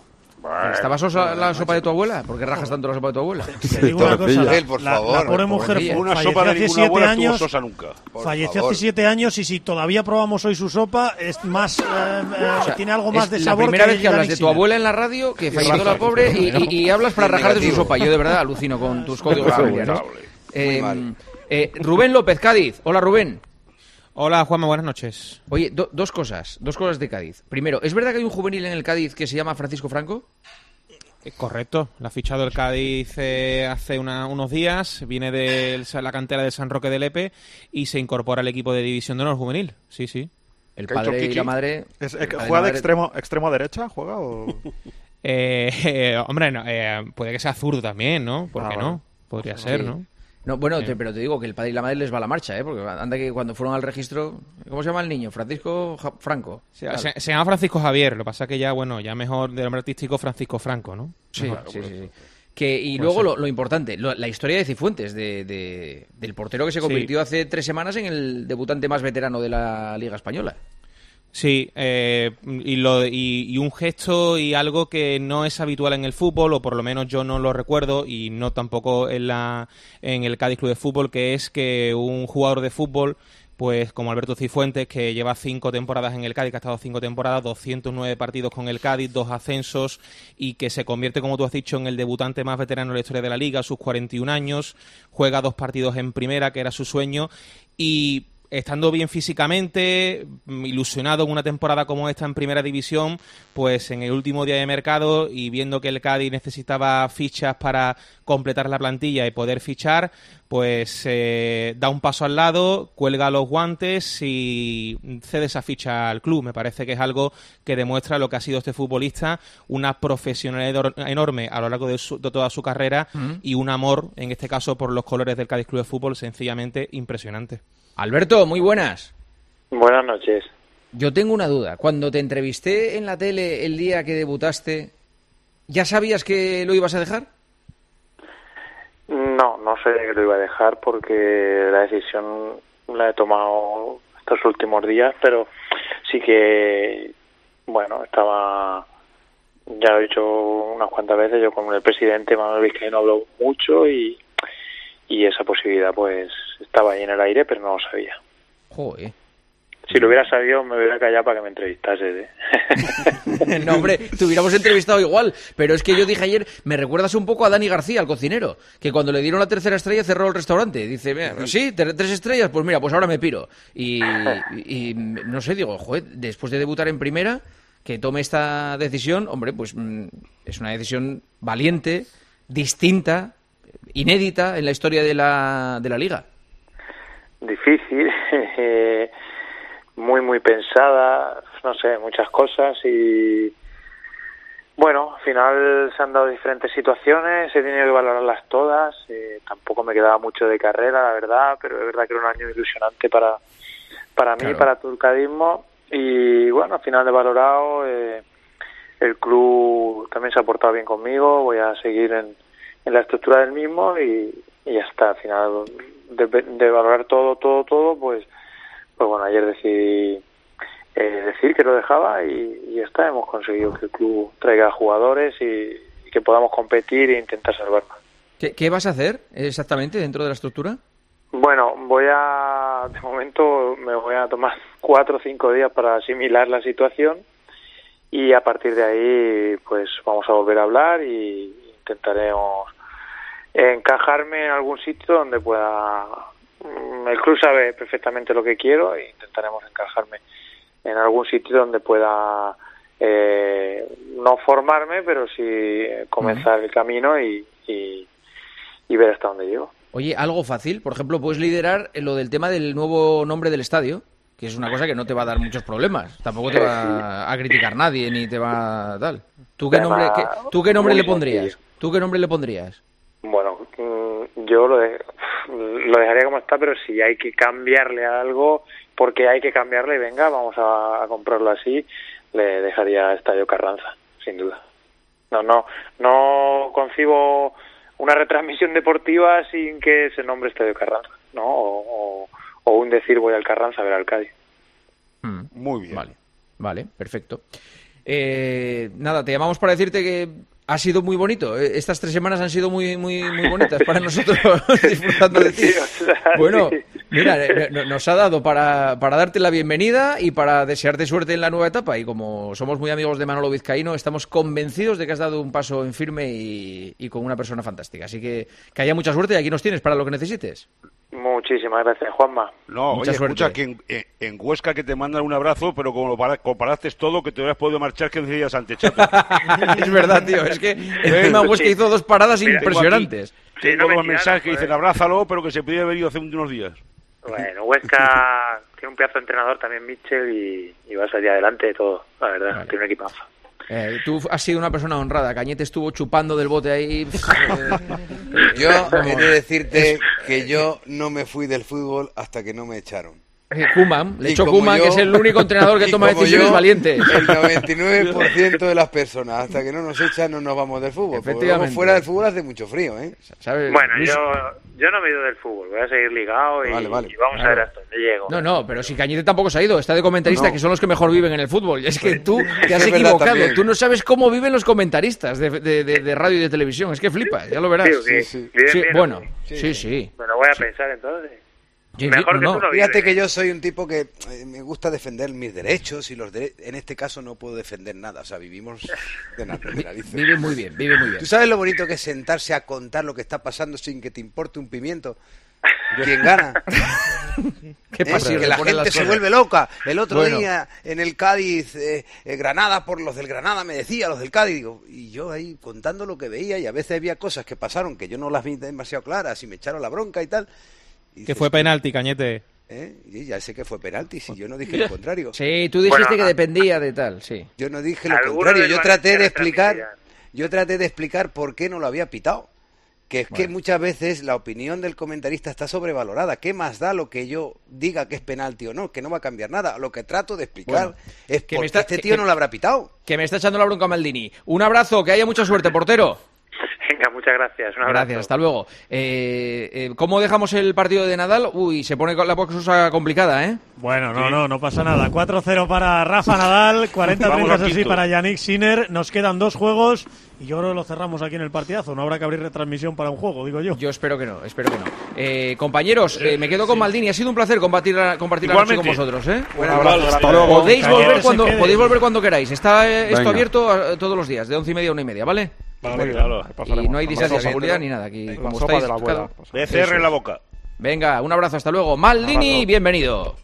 ¿Estabas sosa la sopa de tu abuela? ¿Por qué rajas tanto la sopa de tu abuela? Te digo una cosa, la, por la, favor, la pobre mujer por una sopa de hace ninguna siete abuela años, estuvo sosa nunca. Por falleció favor. hace siete años y si todavía probamos hoy su sopa, es más, eh, eh, O sea, tiene algo más de es sabor. la primera que vez que hablas de tu abuela en la radio, que falleció la pobre, y, y, y hablas para rajar de su sopa. Yo de verdad alucino con tus códigos familiares. Eh, eh, Rubén López, Cádiz. Hola, Rubén. Hola, Juanma, buenas noches. Oye, do, dos cosas, dos cosas de Cádiz. Primero, ¿es verdad que hay un juvenil en el Cádiz que se llama Francisco Franco? Eh, correcto, la ha fichado el Cádiz eh, hace una, unos días, viene de la cantera de San Roque de Lepe y se incorpora al equipo de División de Honor juvenil. Sí, sí. El padre y la madre... ¿Es, es, padre ¿Juega de madre... extremo, extremo a derecha? ¿Juega o...? eh, eh, hombre, no, eh, puede que sea zurdo también, ¿no? ¿Por Ah, qué vale. no? Podría ser, Sí. ¿no? No, bueno, Eh. te, pero te digo que el padre y la madre les va la marcha, ¿eh? Porque anda que cuando fueron al registro... ¿Cómo se llama el niño? Francisco Ja- Franco. Se, se- se llama Francisco Javier, lo que pasa que ya, bueno, ya mejor de nombre artístico Francisco Franco, ¿no? Sí, Mejor. sí, sí, sí. Que, y Puede luego ser. lo, lo importante, lo- la historia de Cifuentes, de, de- del portero que se Sí. convirtió hace tres semanas en el debutante más veterano de la Liga Española. Sí, eh, y, lo, y, y un gesto y algo que no es habitual en el fútbol, o por lo menos yo no lo recuerdo, y no tampoco en, la, en el Cádiz Club de Fútbol, que es que un jugador de fútbol, pues como Alberto Cifuentes, que lleva cinco temporadas en el Cádiz, que ha estado cinco temporadas, doscientos nueve partidos con el Cádiz, dos ascensos, y que se convierte, como tú has dicho, en el debutante más veterano de la historia de la Liga, a sus cuarenta y un años, juega dos partidos en primera, que era su sueño, y... estando bien físicamente, ilusionado en una temporada como esta en Primera División, pues en el último día de mercado y viendo que el Cádiz necesitaba fichas para completar la plantilla y poder fichar, pues eh, da un paso al lado, cuelga los guantes y cede esa ficha al club. Me parece que es algo que demuestra lo que ha sido este futbolista, una profesionalidad enorme a lo largo de, su, de toda su carrera Mm. y un amor, en este caso, por los colores del Cádiz Club de Fútbol sencillamente impresionante. Alberto, muy buenas. Buenas noches. Yo tengo una duda. Cuando te entrevisté en la tele el día que debutaste, ¿ya sabías que lo ibas a dejar? No, no sé que lo iba a dejar porque la decisión la he tomado estos últimos días, pero sí que, bueno, estaba, ya lo he dicho unas cuantas veces, yo con el presidente Manuel Vizcaíno hablo mucho y, y esa posibilidad pues estaba ahí en el aire, pero no lo sabía. Joder. Si lo hubiera sabido, me hubiera callado para que me entrevistase. ¿eh? No, hombre, te hubiéramos entrevistado igual. Pero es que yo dije ayer, me recuerdas un poco a Dani García, el cocinero, que cuando le dieron la tercera estrella cerró el restaurante. Dice, mira, sí, ter- tres estrellas, pues mira, pues ahora me piro. Y, y, y no sé, digo, joder, después de debutar en primera, que tome esta decisión, hombre, pues mm, es una decisión valiente, distinta, inédita en la historia de la, de la Liga. Difícil, eh, muy muy pensada, no sé, muchas cosas y bueno, al final se han dado diferentes situaciones, he tenido que valorarlas todas, eh, tampoco me quedaba mucho de carrera, la verdad, pero es verdad que era un año ilusionante para para mí, Claro. para todo el cadismo y bueno, al final he valorado, eh, el club también se ha portado bien conmigo, voy a seguir en, en la estructura del mismo y, y ya está, al final de, de valorar todo, todo, todo, pues pues bueno, ayer decidí eh, decir que lo dejaba y, y ya está, hemos conseguido que el club traiga jugadores y, y que podamos competir e intentar salvarnos. ¿Qué, qué vas a hacer exactamente dentro de la estructura? Bueno, voy a, de momento me voy a tomar cuatro o cinco días para asimilar la situación y a partir de ahí pues vamos a volver a hablar y intentaremos encajarme en algún sitio donde pueda. El club sabe perfectamente lo que quiero e intentaremos encajarme en algún sitio donde pueda eh, no formarme, pero sí comenzar el camino y, y, y ver hasta dónde llego. Oye, algo fácil, por ejemplo, puedes liderar lo del tema del nuevo nombre del estadio, que es una cosa que no te va a dar muchos problemas. Tampoco te va a criticar nadie ni te va a tal. ¿Tú qué nombre, qué, ¿tú qué nombre le pondrías? ¿Tú qué nombre le pondrías? Bueno, yo lo, de, lo dejaría como está, pero si hay que cambiarle algo, porque hay que cambiarle, venga, vamos a, a comprarlo así, le dejaría Estadio Carranza, sin duda. No, no, no concibo una retransmisión deportiva sin que se nombre Estadio Carranza, ¿no? O, o, o un decir voy al Carranza a ver al Cádiz. Mm, Muy bien. Vale, vale, perfecto. Eh, nada, te llamamos para decirte que ha sido muy bonito. Estas tres semanas han sido muy muy muy bonitas para nosotros, disfrutando de ti. Bueno, mira, nos ha dado para, para darte la bienvenida y para desearte suerte en la nueva etapa. Y como somos muy amigos de Manolo Vizcaíno, estamos convencidos de que has dado un paso en firme y, y con una persona fantástica. Así que que haya mucha suerte y aquí nos tienes para lo que necesites. Muchísimas gracias, Juanma. No, Mucha oye, suerte. escucha, que en, en, en Huesca que te mandan un abrazo, pero como para- comparaste todo, que te hubieras podido marchar quince días antes, chato. Es verdad, tío, es que encima Huesca hizo dos paradas Mira, impresionantes. Tengo, no me los tiraron, mensajes que joder. dicen abrázalo, pero que se podía haber ido hace unos días. Bueno, Huesca tiene un pedazo de entrenador también, Mitchell, y, y va a salir adelante de todo, la verdad. Vale. Tiene un equipazo. Eh, tú has sido una persona honrada. Cañete estuvo chupando del bote ahí. Yo Vamos. he de decirte que yo no me fui del fútbol hasta que no me echaron. Eh, Koeman, le Y echó como Koeman, yo- que es el único entrenador que y toma como decisiones yo, valientes. El noventa y nueve por ciento de las personas, hasta que no nos echan, no nos vamos del fútbol. Porque Efectivamente. luego fuera del fútbol hace mucho frío, ¿eh? ¿Sabes? Bueno, Luis- yo, yo no me he ido del fútbol, voy a seguir ligado y, Vale, vale. y vamos Claro. a ver hasta dónde llego. No, no, pero si Cañete tampoco se ha ido, está de comentaristas, No. que son los que mejor viven en el fútbol. Es que tú Es te has que es verdad equivocado. también. Tú no sabes cómo viven los comentaristas de, de- de- de radio y de televisión. Es que flipas, ya lo verás. Sí, sí, sí. Viven Sí, bien, bueno, sí. sí, sí. Me lo voy a pensar entonces. Sí, sí, Mejor que no, tú no Fíjate vives. que yo soy un tipo que eh, me gusta defender mis derechos y los dere- en este caso no puedo defender nada. O sea, vivimos de na- de narices. Vive muy bien, vive muy bien. ¿Tú sabes lo bonito que es sentarse a contar lo que está pasando sin que te importe un pimiento? ¿Quién gana? Qué ¿Eh? pasión Que le la ponen gente las se cosas. vuelve loca. El otro Bueno. día en el Cádiz, eh, eh, Granada, por los del Granada me decía, los del Cádiz, digo, y yo ahí contando lo que veía y a veces había cosas que pasaron que yo no las vi demasiado claras y me echaron la bronca y tal. Y Que dices, fue penalti, Cañete. ¿eh? Y ya sé que fue penalti, si yo no dije lo contrario. Sí, tú dijiste Bueno, que a- dependía de tal, sí. Yo no dije lo Alguno contrario, del yo Valencia traté de lo explicar, transmitirá. yo traté de explicar por qué no lo había pitado. Que es que Bueno. muchas veces la opinión del comentarista está sobrevalorada. ¿Qué más da lo que yo diga que es penalti o no? Que no va a cambiar nada. Lo que trato de explicar Bueno, es que por me qué está- este que- tío que- no lo habrá pitado. Que me está echando la bronca Maldini. Un abrazo, que haya mucha suerte, portero. Venga, muchas gracias. Un abrazo. Gracias, hasta luego. Eh, eh, ¿Cómo dejamos el partido de Nadal? Uy, se pone la cosa complicada, ¿eh? Bueno, no, no, no pasa nada. cuatro cero para Rafa Nadal, cuarenta Vamos treinta al así quinto. para Yannick Sinner. Nos quedan dos juegos y yo creo que lo cerramos aquí en el partidazo. No habrá que abrir retransmisión para un juego, digo yo. Yo espero que no, espero que no. Eh, compañeros, eh, me quedo con Maldini. Ha sido un placer compartir, compartir la noche con Igualmente. vosotros, ¿eh? Un abrazo. Hasta luego. Podéis Que volver, se cuando, quede. podéis volver cuando queráis. Está eh, esto Venga. abierto eh, todos los días, de once y media a una y media, ¿vale? Vale, claro. Y no hay distancia de Pasamos seguridad a- ni nada. Aquí, La como sopa estáis, de la abuela. cada- B C R en la boca. Venga, un abrazo, hasta luego. Maldini, abrazo. bienvenido.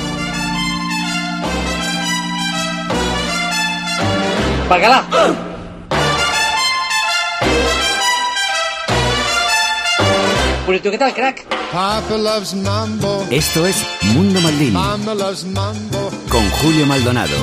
¡Bacala! Pues tú, ¿qué tal, crack? Esto es Mundo Maldini con Julio Maldonado.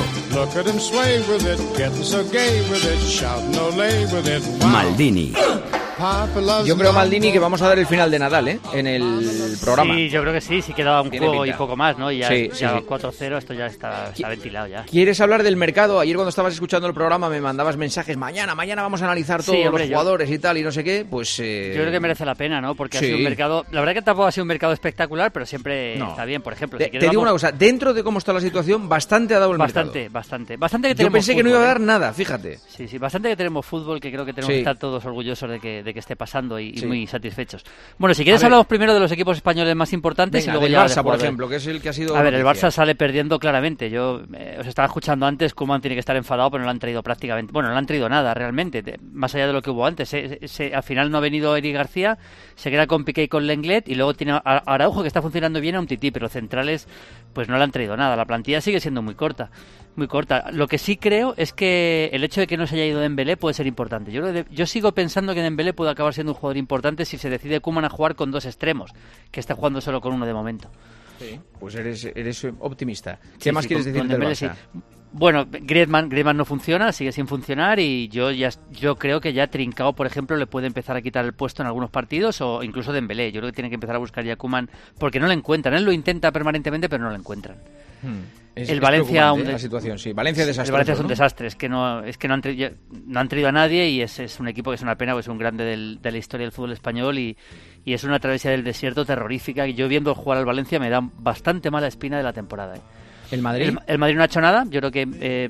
Maldini. Yo creo, Maldini, que vamos a dar el final de Nadal, ¿eh? En el programa. Sí, yo creo que sí, sí quedaba un Tiene juego pinta. y poco más, ¿no? Y ya, Sí, ya sí, sí. cuatro cero, esto ya está, está ventilado ya. ¿Quieres hablar del mercado? Ayer cuando estabas escuchando el programa me mandabas mensajes. Mañana, mañana vamos a analizar Sí, todos hombre, los yo- jugadores y tal y no sé qué. Pues eh, Yo creo que merece la pena, ¿no? Porque Sí. ha sido un mercado... La verdad que tampoco ha sido un mercado espectacular, pero siempre No. está bien. Por ejemplo, Te, si quieres te digo una vamos- cosa, dentro de cómo está la situación, bastante ha dado el Bastante, mercado. bastante. Bastante que Yo tenemos pensé que no fútbol, iba a ¿eh? dar nada, fíjate. Sí, sí, bastante que tenemos fútbol, que creo que tenemos Sí. que estar todos orgullosos de que, de que esté pasando y, y Sí. muy satisfechos. Bueno, si quieres A ver. hablamos primero de los equipos españoles más importantes Venga, y luego del ya de Barça, por jugadores. ejemplo, que es el que ha sido A ver, el noticia. Barça sale perdiendo claramente. Yo eh, os estaba escuchando antes, Koeman tiene que estar enfadado, pero no le han traído prácticamente... Bueno, no le han traído nada realmente, de- más allá de lo que hubo antes. Se- se- al final no ha venido Eric García, se queda con Piqué y con Lenglet, y luego tiene a a Araujo, que está funcionando bien, a un Tití, pero centrales pues no le han traído nada. La plantilla sigue siendo muy corta. Muy corta. Lo que sí creo es que el hecho de que no se haya ido Dembélé puede ser importante. Yo, creo que de- yo sigo pensando que Dembélé puede acabar siendo un jugador importante si se decide Koeman a jugar con dos extremos, que está jugando solo con uno de momento. Sí, pues eres, eres optimista. ¿Qué Sí, más sí, quieres con- decir con del Dembélé, Barça? sí. Bueno, Griezmann, Griezmann no funciona, sigue sin funcionar y yo ya yo creo que ya Trincao, por ejemplo, le puede empezar a quitar el puesto en algunos partidos o incluso Dembélé. Yo creo que tiene que empezar a buscar ya Koeman porque no lo encuentran. Él lo intenta permanentemente, pero no lo encuentran. Hmm. Es- el es Valencia preocupante, un ¿eh? de- la situación, sí. Valencia El desastroso, Valencia es un ¿no? desastre, es que no es que no han, traído, no han traído a nadie y es, es un equipo que es una pena, pues es un grande del- de la historia del fútbol español y, y es una travesía del desierto terrorífica y yo viendo jugar al Valencia me da bastante mala espina de la temporada. ¿eh? ¿El Madrid? El, el Madrid no ha hecho nada. Yo creo que eh,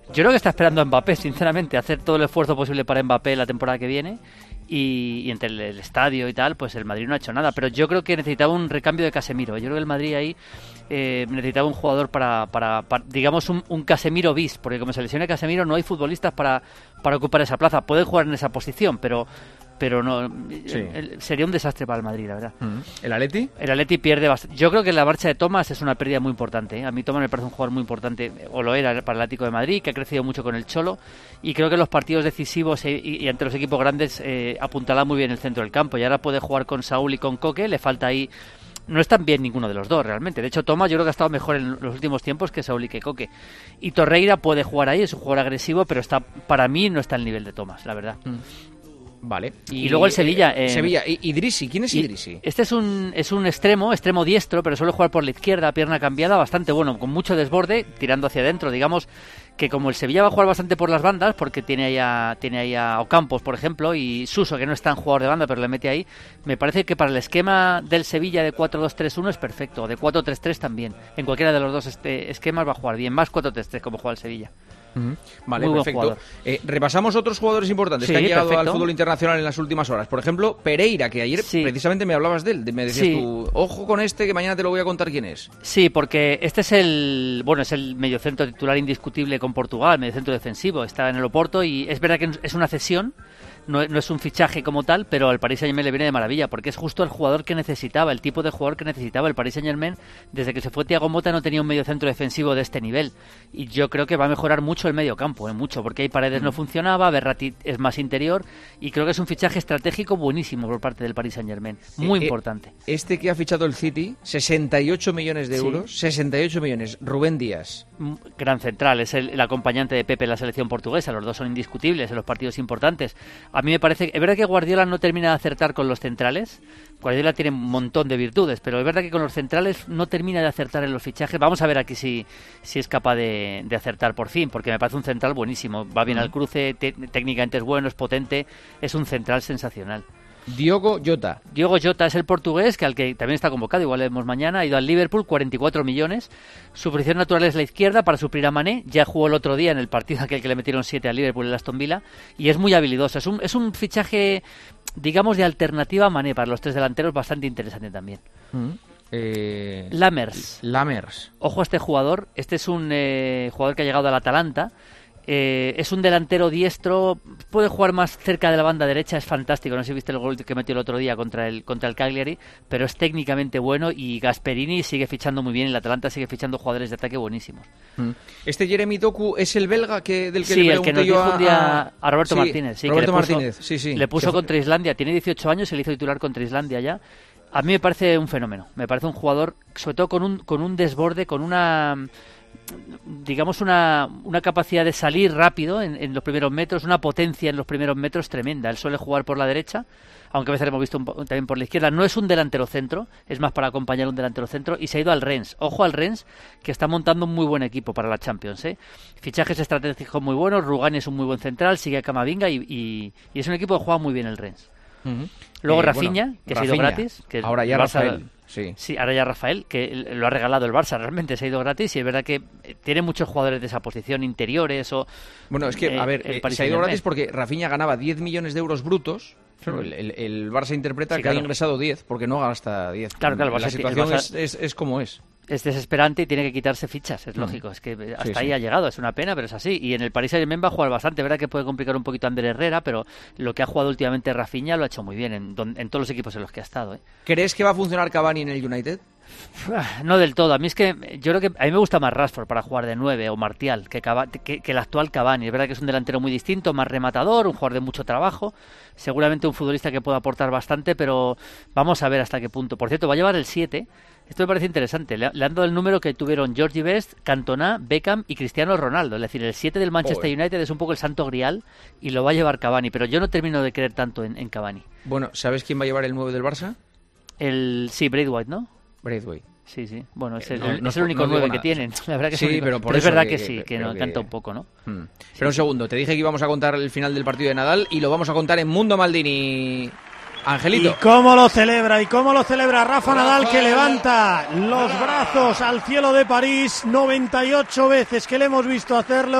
Yo creo que está esperando a Mbappé, sinceramente, hacer todo el esfuerzo posible para Mbappé la temporada que viene. Y, y entre el, el estadio y tal, pues el Madrid no ha hecho nada. Pero yo creo que necesitaba un recambio de Casemiro. Yo creo que el Madrid ahí eh, necesitaba un jugador para, para, para digamos, un, un Casemiro bis. Porque como se lesione Casemiro, no hay futbolistas para, para ocupar esa plaza. Pueden jugar en esa posición, pero... pero no sí. el, el, sería un desastre para el Madrid, la verdad. ¿El Atleti? El Atleti pierde bastante. Yo creo que la marcha de Thomas es una pérdida muy importante, ¿eh? A mí Thomas me parece un jugador muy importante, o lo era para el Atlético de Madrid, que ha crecido mucho con el Cholo, y creo que en los partidos decisivos y, y, y ante los equipos grandes eh, apuntala muy bien el centro del campo, y ahora puede jugar con Saúl y con Coque, le falta ahí... No están bien ninguno de los dos, realmente. De hecho, Thomas yo creo que ha estado mejor en los últimos tiempos que Saúl y que Coque. Y Torreira puede jugar ahí, es un jugador agresivo, pero está para mí no está al nivel de Thomas, la verdad. Mm. Vale. Y, y luego el Sevilla. Eh, Sevilla. Idrissi, ¿quién es Idrissi? Este es un es un extremo, extremo diestro, pero suele jugar por la izquierda, pierna cambiada, bastante bueno, con mucho desborde, tirando hacia adentro. Digamos que como el Sevilla va a jugar bastante por las bandas, porque tiene ahí a, tiene ahí a Ocampos, por ejemplo, y Suso, que no es tan jugador de banda, pero le mete ahí, me parece que para el esquema del Sevilla de cuatro dos tres uno es perfecto, o de cuatro tres tres también. En cualquiera de los dos este, esquemas va a jugar bien, más cuatro tres tres como juega el Sevilla. Uh-huh. Vale, Muy perfecto. Eh, repasamos otros jugadores importantes sí, que han llegado perfecto. al fútbol internacional en las últimas horas. Por ejemplo, Pereira, que ayer sí. precisamente me hablabas de él. Me decías sí. tú, ojo con este, que mañana te lo voy a contar quién es. Sí, porque este es el bueno es el mediocentro titular indiscutible con Portugal, mediocentro defensivo. Está en el Oporto y es verdad que es una cesión. No, no es un fichaje como tal, pero al Paris Saint-Germain le viene de maravilla, porque es justo el jugador que necesitaba, el tipo de jugador que necesitaba el Paris Saint-Germain. Desde que se fue Thiago Motta no tenía un mediocentro defensivo de este nivel, y yo creo que va a mejorar mucho el medio campo, ¿eh? mucho, porque ahí Paredes no funcionaba, Verratti es más interior, y creo que es un fichaje estratégico buenísimo por parte del Paris Saint-Germain, muy eh, importante. Este que ha fichado el City, sesenta y ocho millones de euros, sí. sesenta y ocho millones, Rubén Díaz. Gran central, es el, el acompañante de Pepe en la selección portuguesa, los dos son indiscutibles en los partidos importantes. A mí me parece, es verdad que Guardiola no termina de acertar con los centrales, Guardiola tiene un montón de virtudes, pero es verdad que con los centrales no termina de acertar en los fichajes. Vamos a ver aquí si, si es capaz de, de acertar por fin, porque me parece un central buenísimo, va bien al cruce, te, técnicamente es bueno, es potente, es un central sensacional. Diogo Jota. Diogo Jota es el portugués, que al que también está convocado, igual le vemos mañana, ha ido al Liverpool, cuarenta y cuatro millones. Su posición natural es la izquierda para suplir a Mané, ya jugó el otro día en el partido aquel que le metieron siete al Liverpool en Aston Villa, y es muy habilidoso. Es un, es un fichaje, digamos, de alternativa a Mané para los tres delanteros, bastante interesante también. Mm. Eh... Lammers. Lammers. Ojo a este jugador, este es un eh, jugador que ha llegado al Atalanta. Eh, es un delantero diestro, puede jugar más cerca de la banda derecha, es fantástico. No sé si viste el gol que metió el otro día contra el contra el Cagliari, pero es técnicamente bueno, y Gasperini sigue fichando muy bien, el Atalanta sigue fichando jugadores de ataque buenísimos. Este Jeremy Doku es el belga que del que sí, le el que nos yo dijo un día a, a Roberto sí, Martínez, sí, Roberto que le puso, Martínez, sí, sí. Le puso que contra Islandia, tiene dieciocho años, se le hizo titular contra Islandia ya. A mí me parece un fenómeno, me parece un jugador, sobre todo con un con un desborde, con una digamos una, una capacidad de salir rápido en, en los primeros metros, una potencia en los primeros metros tremenda. Él suele jugar por la derecha, aunque a veces lo hemos visto un, también por la izquierda. No es un delantero centro, es más para acompañar un delantero centro, y se ha ido al Rennes. Ojo al Rennes, que está montando un muy buen equipo para la Champions, ¿eh? Fichajes estratégicos muy buenos, Rugani es un muy buen central, sigue a Camavinga y, y, y es un equipo que juega muy bien el Rennes. Uh-huh. Luego eh, Rafinha, bueno, que Rafinha. se ha ido gratis. Que ahora ya Barça, Rafael. Sí. sí, ahora ya Rafael, que lo ha regalado el Barça, realmente se ha ido gratis, y es verdad que tiene muchos jugadores de esa posición, interiores o... Bueno, es que, eh, a ver, eh, se ha ido gratis porque Rafinha ganaba diez millones de euros brutos. Claro, el, el, el Barça interpreta sí, que claro. ha ingresado diez, porque no gasta diez. Claro, claro, la situación Barça... es, es, es como es. Es desesperante y tiene que quitarse fichas, es mm. lógico, es que hasta sí, ahí sí. ha llegado, es una pena, pero es así. Y en el Paris Saint-Germain va a jugar bastante, verdad que puede complicar un poquito a Ander Herrera, pero lo que ha jugado últimamente Rafinha lo ha hecho muy bien en, en todos los equipos en los que ha estado, ¿eh? ¿Crees que va a funcionar Cavani en el United? No del todo, a mí es que yo creo que a mí me gusta más Rashford para jugar de nueve o Martial que, Cava, que, que el actual Cavani. Es verdad que es un delantero muy distinto, más rematador, un jugador de mucho trabajo, seguramente un futbolista que puede aportar bastante, pero vamos a ver hasta qué punto. Por cierto, va a llevar el siete. Esto me parece interesante. Le, le han dado el número que tuvieron Georgie Best, Cantona, Beckham y Cristiano Ronaldo. Es decir, el siete del Manchester Oye. United es un poco el santo grial y lo va a llevar Cavani. Pero yo no termino de creer tanto en, en Cavani. Bueno, ¿sabes quién va a llevar el nueve del Barça? El Sí, Braithwaite, ¿no? Braithwaite. Sí, sí. Bueno, es el, no, no, es el único no nueve que tienen. La verdad que sí, es, pero, por pero eso es verdad que, que, que sí, que, que nos encanta un poco, ¿no? Hmm. Sí, pero un segundo, te dije que íbamos a contar el final del partido de Nadal y lo vamos a contar en Mundo Maldini. Angelito. ¿Y cómo lo celebra? ¿Y cómo lo celebra Rafa Nadal, que levanta los brazos al cielo de París? noventa y ocho veces que le hemos visto hacerlo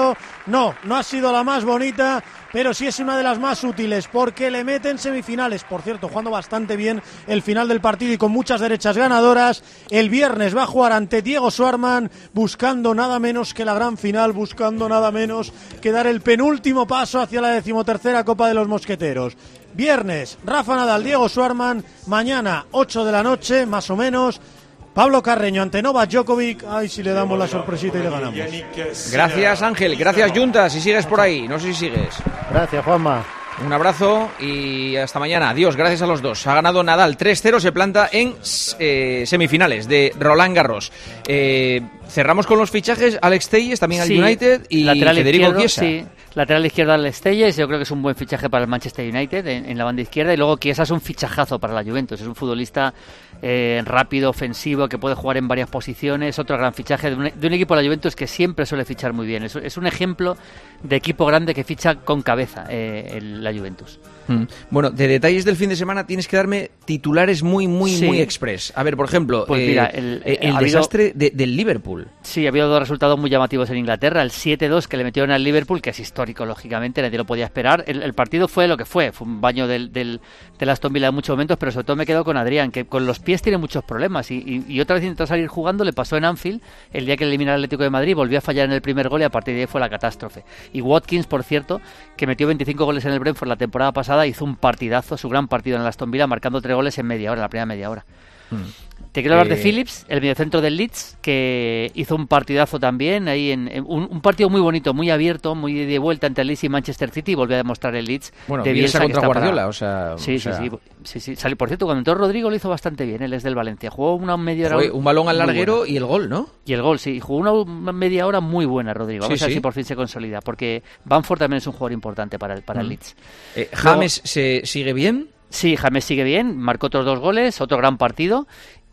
No, no ha sido la más bonita, pero sí es una de las más útiles, porque le meten semifinales. Por cierto, jugando bastante bien el final del partido y con muchas derechas ganadoras. El viernes va a jugar ante Diego Schwartzman, buscando nada menos que la gran final, buscando nada menos que dar el penúltimo paso hacia la decimotercera Copa de los Mosqueteros. Viernes, Rafa Nadal, Diego Schwartzman. Mañana, ocho de la noche, más o menos, Pablo Carreño ante Novak Djokovic. Ay, si le damos la sorpresita y le ganamos. Gracias, Ángel. Gracias, Junta, si sigues por ahí. No sé si sigues. Gracias, Juanma. Un abrazo y hasta mañana. Adiós, gracias a los dos. Ha ganado Nadal tres cero, se planta en eh, semifinales de Roland Garros. Eh, cerramos con los fichajes. Alex Telles también al sí, United y lateral Federico izquierdo, Chiesa. Sí. Lateral izquierdo Alex Telles, yo creo que es un buen fichaje para el Manchester United en, en la banda izquierda, y luego Chiesa es un fichajazo para la Juventus, es un futbolista eh, rápido, ofensivo, que puede jugar en varias posiciones, otro gran fichaje de un, de un equipo de la Juventus que siempre suele fichar muy bien, es, es un ejemplo de equipo grande que ficha con cabeza eh, el, la Juventus. Mm. Bueno, de detalles del fin de semana tienes que darme titulares muy, muy, sí. muy express. A ver, por ejemplo, pues eh, mira, el, el, el habido, desastre de, del Liverpool. Sí, ha habido dos resultados muy llamativos en Inglaterra. El siete dos que le metieron al Liverpool, que es histórico, lógicamente, nadie lo podía esperar. El, el partido fue lo que fue, fue un baño del, del, del Aston Villa en muchos momentos, pero sobre todo me quedo con Adrián, que con los pies tiene muchos problemas. Y, y, y otra vez intentó salir jugando, le pasó en Anfield, el día que eliminó al Atlético de Madrid, volvió a fallar en el primer gol y a partir de ahí fue la catástrofe. Y Watkins, por cierto, que metió veinticinco goles en el Brentford la temporada pasada, hizo un partidazo, su gran partido en el Aston Villa, marcando tres goles en media hora, en la primera media hora. Mm. Te quiero hablar eh... de Phillips, el mediocentro del Leeds, que hizo un partidazo también, ahí en, en un, un partido muy bonito, muy abierto, muy de vuelta entre el Leeds y Manchester City, y volvió a demostrar el Leeds bueno, de Bielsa contra Guardiola, para... o sea... Sí, o sea... sí, sí, sí, sí. Por cierto, cuando entró Rodrigo lo hizo bastante bien, él es del Valencia, jugó una media hora... Fue un balón al larguero y el gol, ¿no? Y el gol, sí, jugó una media hora muy buena, Rodrigo, vamos sí, a ver sí. si por fin se consolida, porque Bamford también es un jugador importante para el, para mm. el Leeds. Eh, ¿James Luego... se sigue bien? Sí, James sigue bien, marcó otros dos goles, otro gran partido,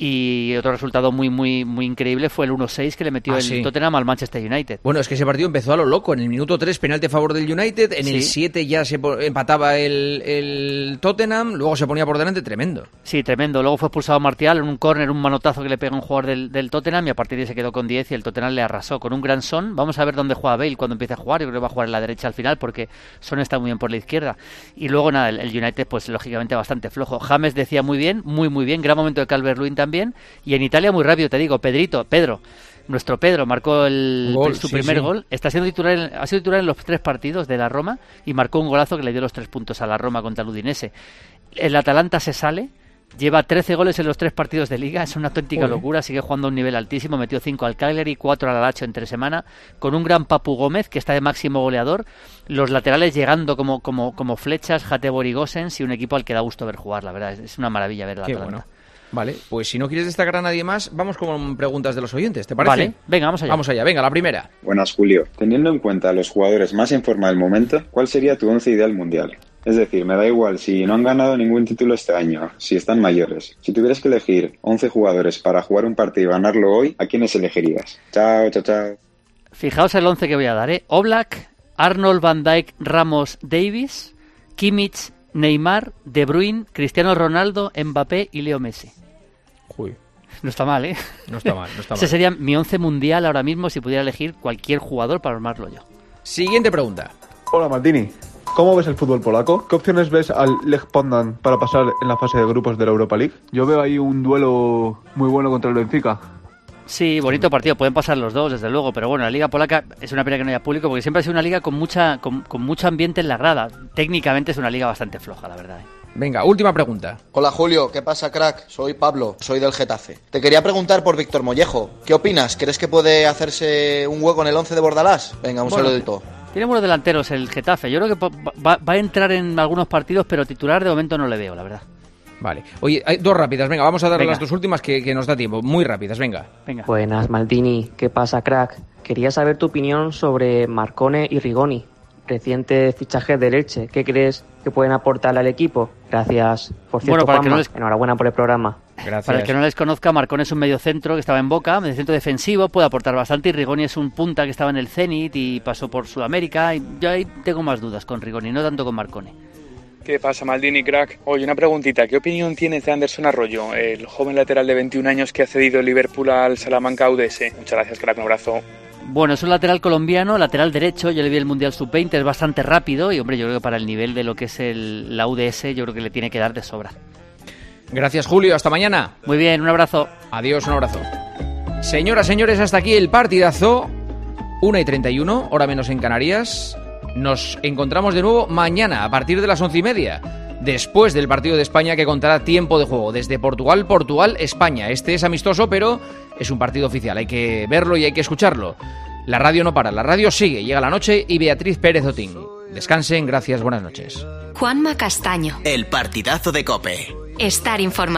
y otro resultado muy muy muy increíble fue el uno seis que le metió ah, el sí. Tottenham al Manchester United. Bueno, es que ese partido empezó a lo loco. En el minuto tres, penalti a favor del United. En sí. el siete ya se empataba el, el Tottenham. Luego se ponía por delante, tremendo. Sí, tremendo. Luego fue expulsado Martial en un córner, un manotazo que le pegó a un jugador del, del Tottenham, y a partir de ahí se quedó con diez y el Tottenham le arrasó con un gran Son. Vamos a ver dónde juega Bale cuando empiece a jugar. Yo creo que va a jugar en la derecha al final porque Son está muy bien por la izquierda. Y luego nada, el, el United pues lógicamente bastante flojo. James decía muy bien, muy muy bien. Gran momento de Calvert-Lewin también. Y en Italia muy rápido, te digo, Pedrito, Pedro, nuestro Pedro marcó el, gol, su sí, primer sí. gol, está siendo titular en, ha sido titular en los tres partidos de la Roma y marcó un golazo que le dio los tres puntos a la Roma contra el Udinese. El Atalanta se sale, lleva trece goles en los tres partidos de Liga, es una auténtica Oye. locura, sigue jugando a un nivel altísimo, metió cinco al Cagliari, cuatro al Lazio entre semana, con un gran Papu Gómez que está de máximo goleador, los laterales llegando como, como, como flechas, Hatebor y Gosens, y un equipo al que da gusto ver jugar, la verdad, es una maravilla ver el Qué Atalanta. Bueno. Vale, pues si no quieres destacar a nadie más, vamos con preguntas de los oyentes, ¿te parece? Vale, venga, vamos allá. Vamos allá, venga, la primera. Buenas, Julio. Teniendo en cuenta a los jugadores más en forma del momento, ¿cuál sería tu once ideal mundial? Es decir, me da igual si no han ganado ningún título este año, si están mayores. Si tuvieras que elegir once jugadores para jugar un partido y ganarlo hoy, ¿a quiénes elegirías? Chao, chao, chao. Fijaos el once que voy a dar, ¿eh? Oblak, Arnold, Van Dijk, Ramos, Davis, Kimmich, Neymar, De Bruyne, Cristiano Ronaldo, Mbappé y Leo Messi. Uy. No está mal, ¿eh? No está mal, no está mal. Ese sería mi once mundial ahora mismo si pudiera elegir cualquier jugador para armarlo yo. Siguiente pregunta. Hola, Martini. ¿Cómo ves el fútbol polaco? ¿Qué opciones ves al Lech Poznan para pasar en la fase de grupos de la Europa League? Yo veo ahí un duelo muy bueno contra el Benfica. Sí, bonito partido, pueden pasar los dos, desde luego, pero bueno, la liga polaca es una pena que no haya público porque siempre ha sido una liga con mucha con, con mucho ambiente en la grada. Técnicamente es una liga bastante floja, la verdad, ¿eh? Venga, última pregunta. Hola Julio, ¿qué pasa, crack? Soy Pablo, soy del Getafe. Te quería preguntar por Víctor Mollejo. ¿Qué opinas? ¿Crees que puede hacerse un hueco en el once de Bordalás? Venga, un bueno, saludito. Tiene buenos delanteros el Getafe. Yo creo que va, va a entrar en algunos partidos, pero titular de momento no le veo, la verdad. Vale. Oye, hay dos rápidas. Venga, vamos a dar venga. las dos últimas que, que nos da tiempo. Muy rápidas, venga. venga. Buenas, Maldini. ¿Qué pasa, crack? Quería saber tu opinión sobre Marcone y Rigoni. Reciente fichaje del Elche. ¿Qué crees que pueden aportar al equipo? Gracias. Por cierto, bueno, para Juanma, que no les... enhorabuena por el programa. Gracias. Para el que no les conozca, Marcone es un mediocentro que estaba en Boca, mediocentro defensivo, puede aportar bastante, y Rigoni es un punta que estaba en el Zenit y pasó por Sudamérica. Y yo ahí tengo más dudas con Rigoni, no tanto con Marcone. ¿Qué pasa, Maldini, crack? Oye, una preguntita. ¿Qué opinión tienes de Anderson Arroyo, el joven lateral de veintiún años que ha cedido el Liverpool al Salamanca U D S? Muchas gracias, crack. Un abrazo. Bueno, es un lateral colombiano, lateral derecho, yo le vi el Mundial sub veinte, es bastante rápido y, hombre, yo creo que para el nivel de lo que es el, la U D S, yo creo que le tiene que dar de sobra. Gracias, Julio, hasta mañana. Muy bien, un abrazo. Adiós, un abrazo. Señoras, señores, hasta aquí el partidazo. una y treinta y uno, hora menos en Canarias. Nos encontramos de nuevo mañana a partir de las once y media, después del partido de España que contará tiempo de juego desde Portugal, Portugal, España. Este es amistoso, pero es un partido oficial, hay que verlo y hay que escucharlo. La radio no para, la radio sigue, llega la noche y Beatriz Pérez Otín. Descansen, gracias, buenas noches. Juanma Castaño. El partidazo de COPE. Estar informado.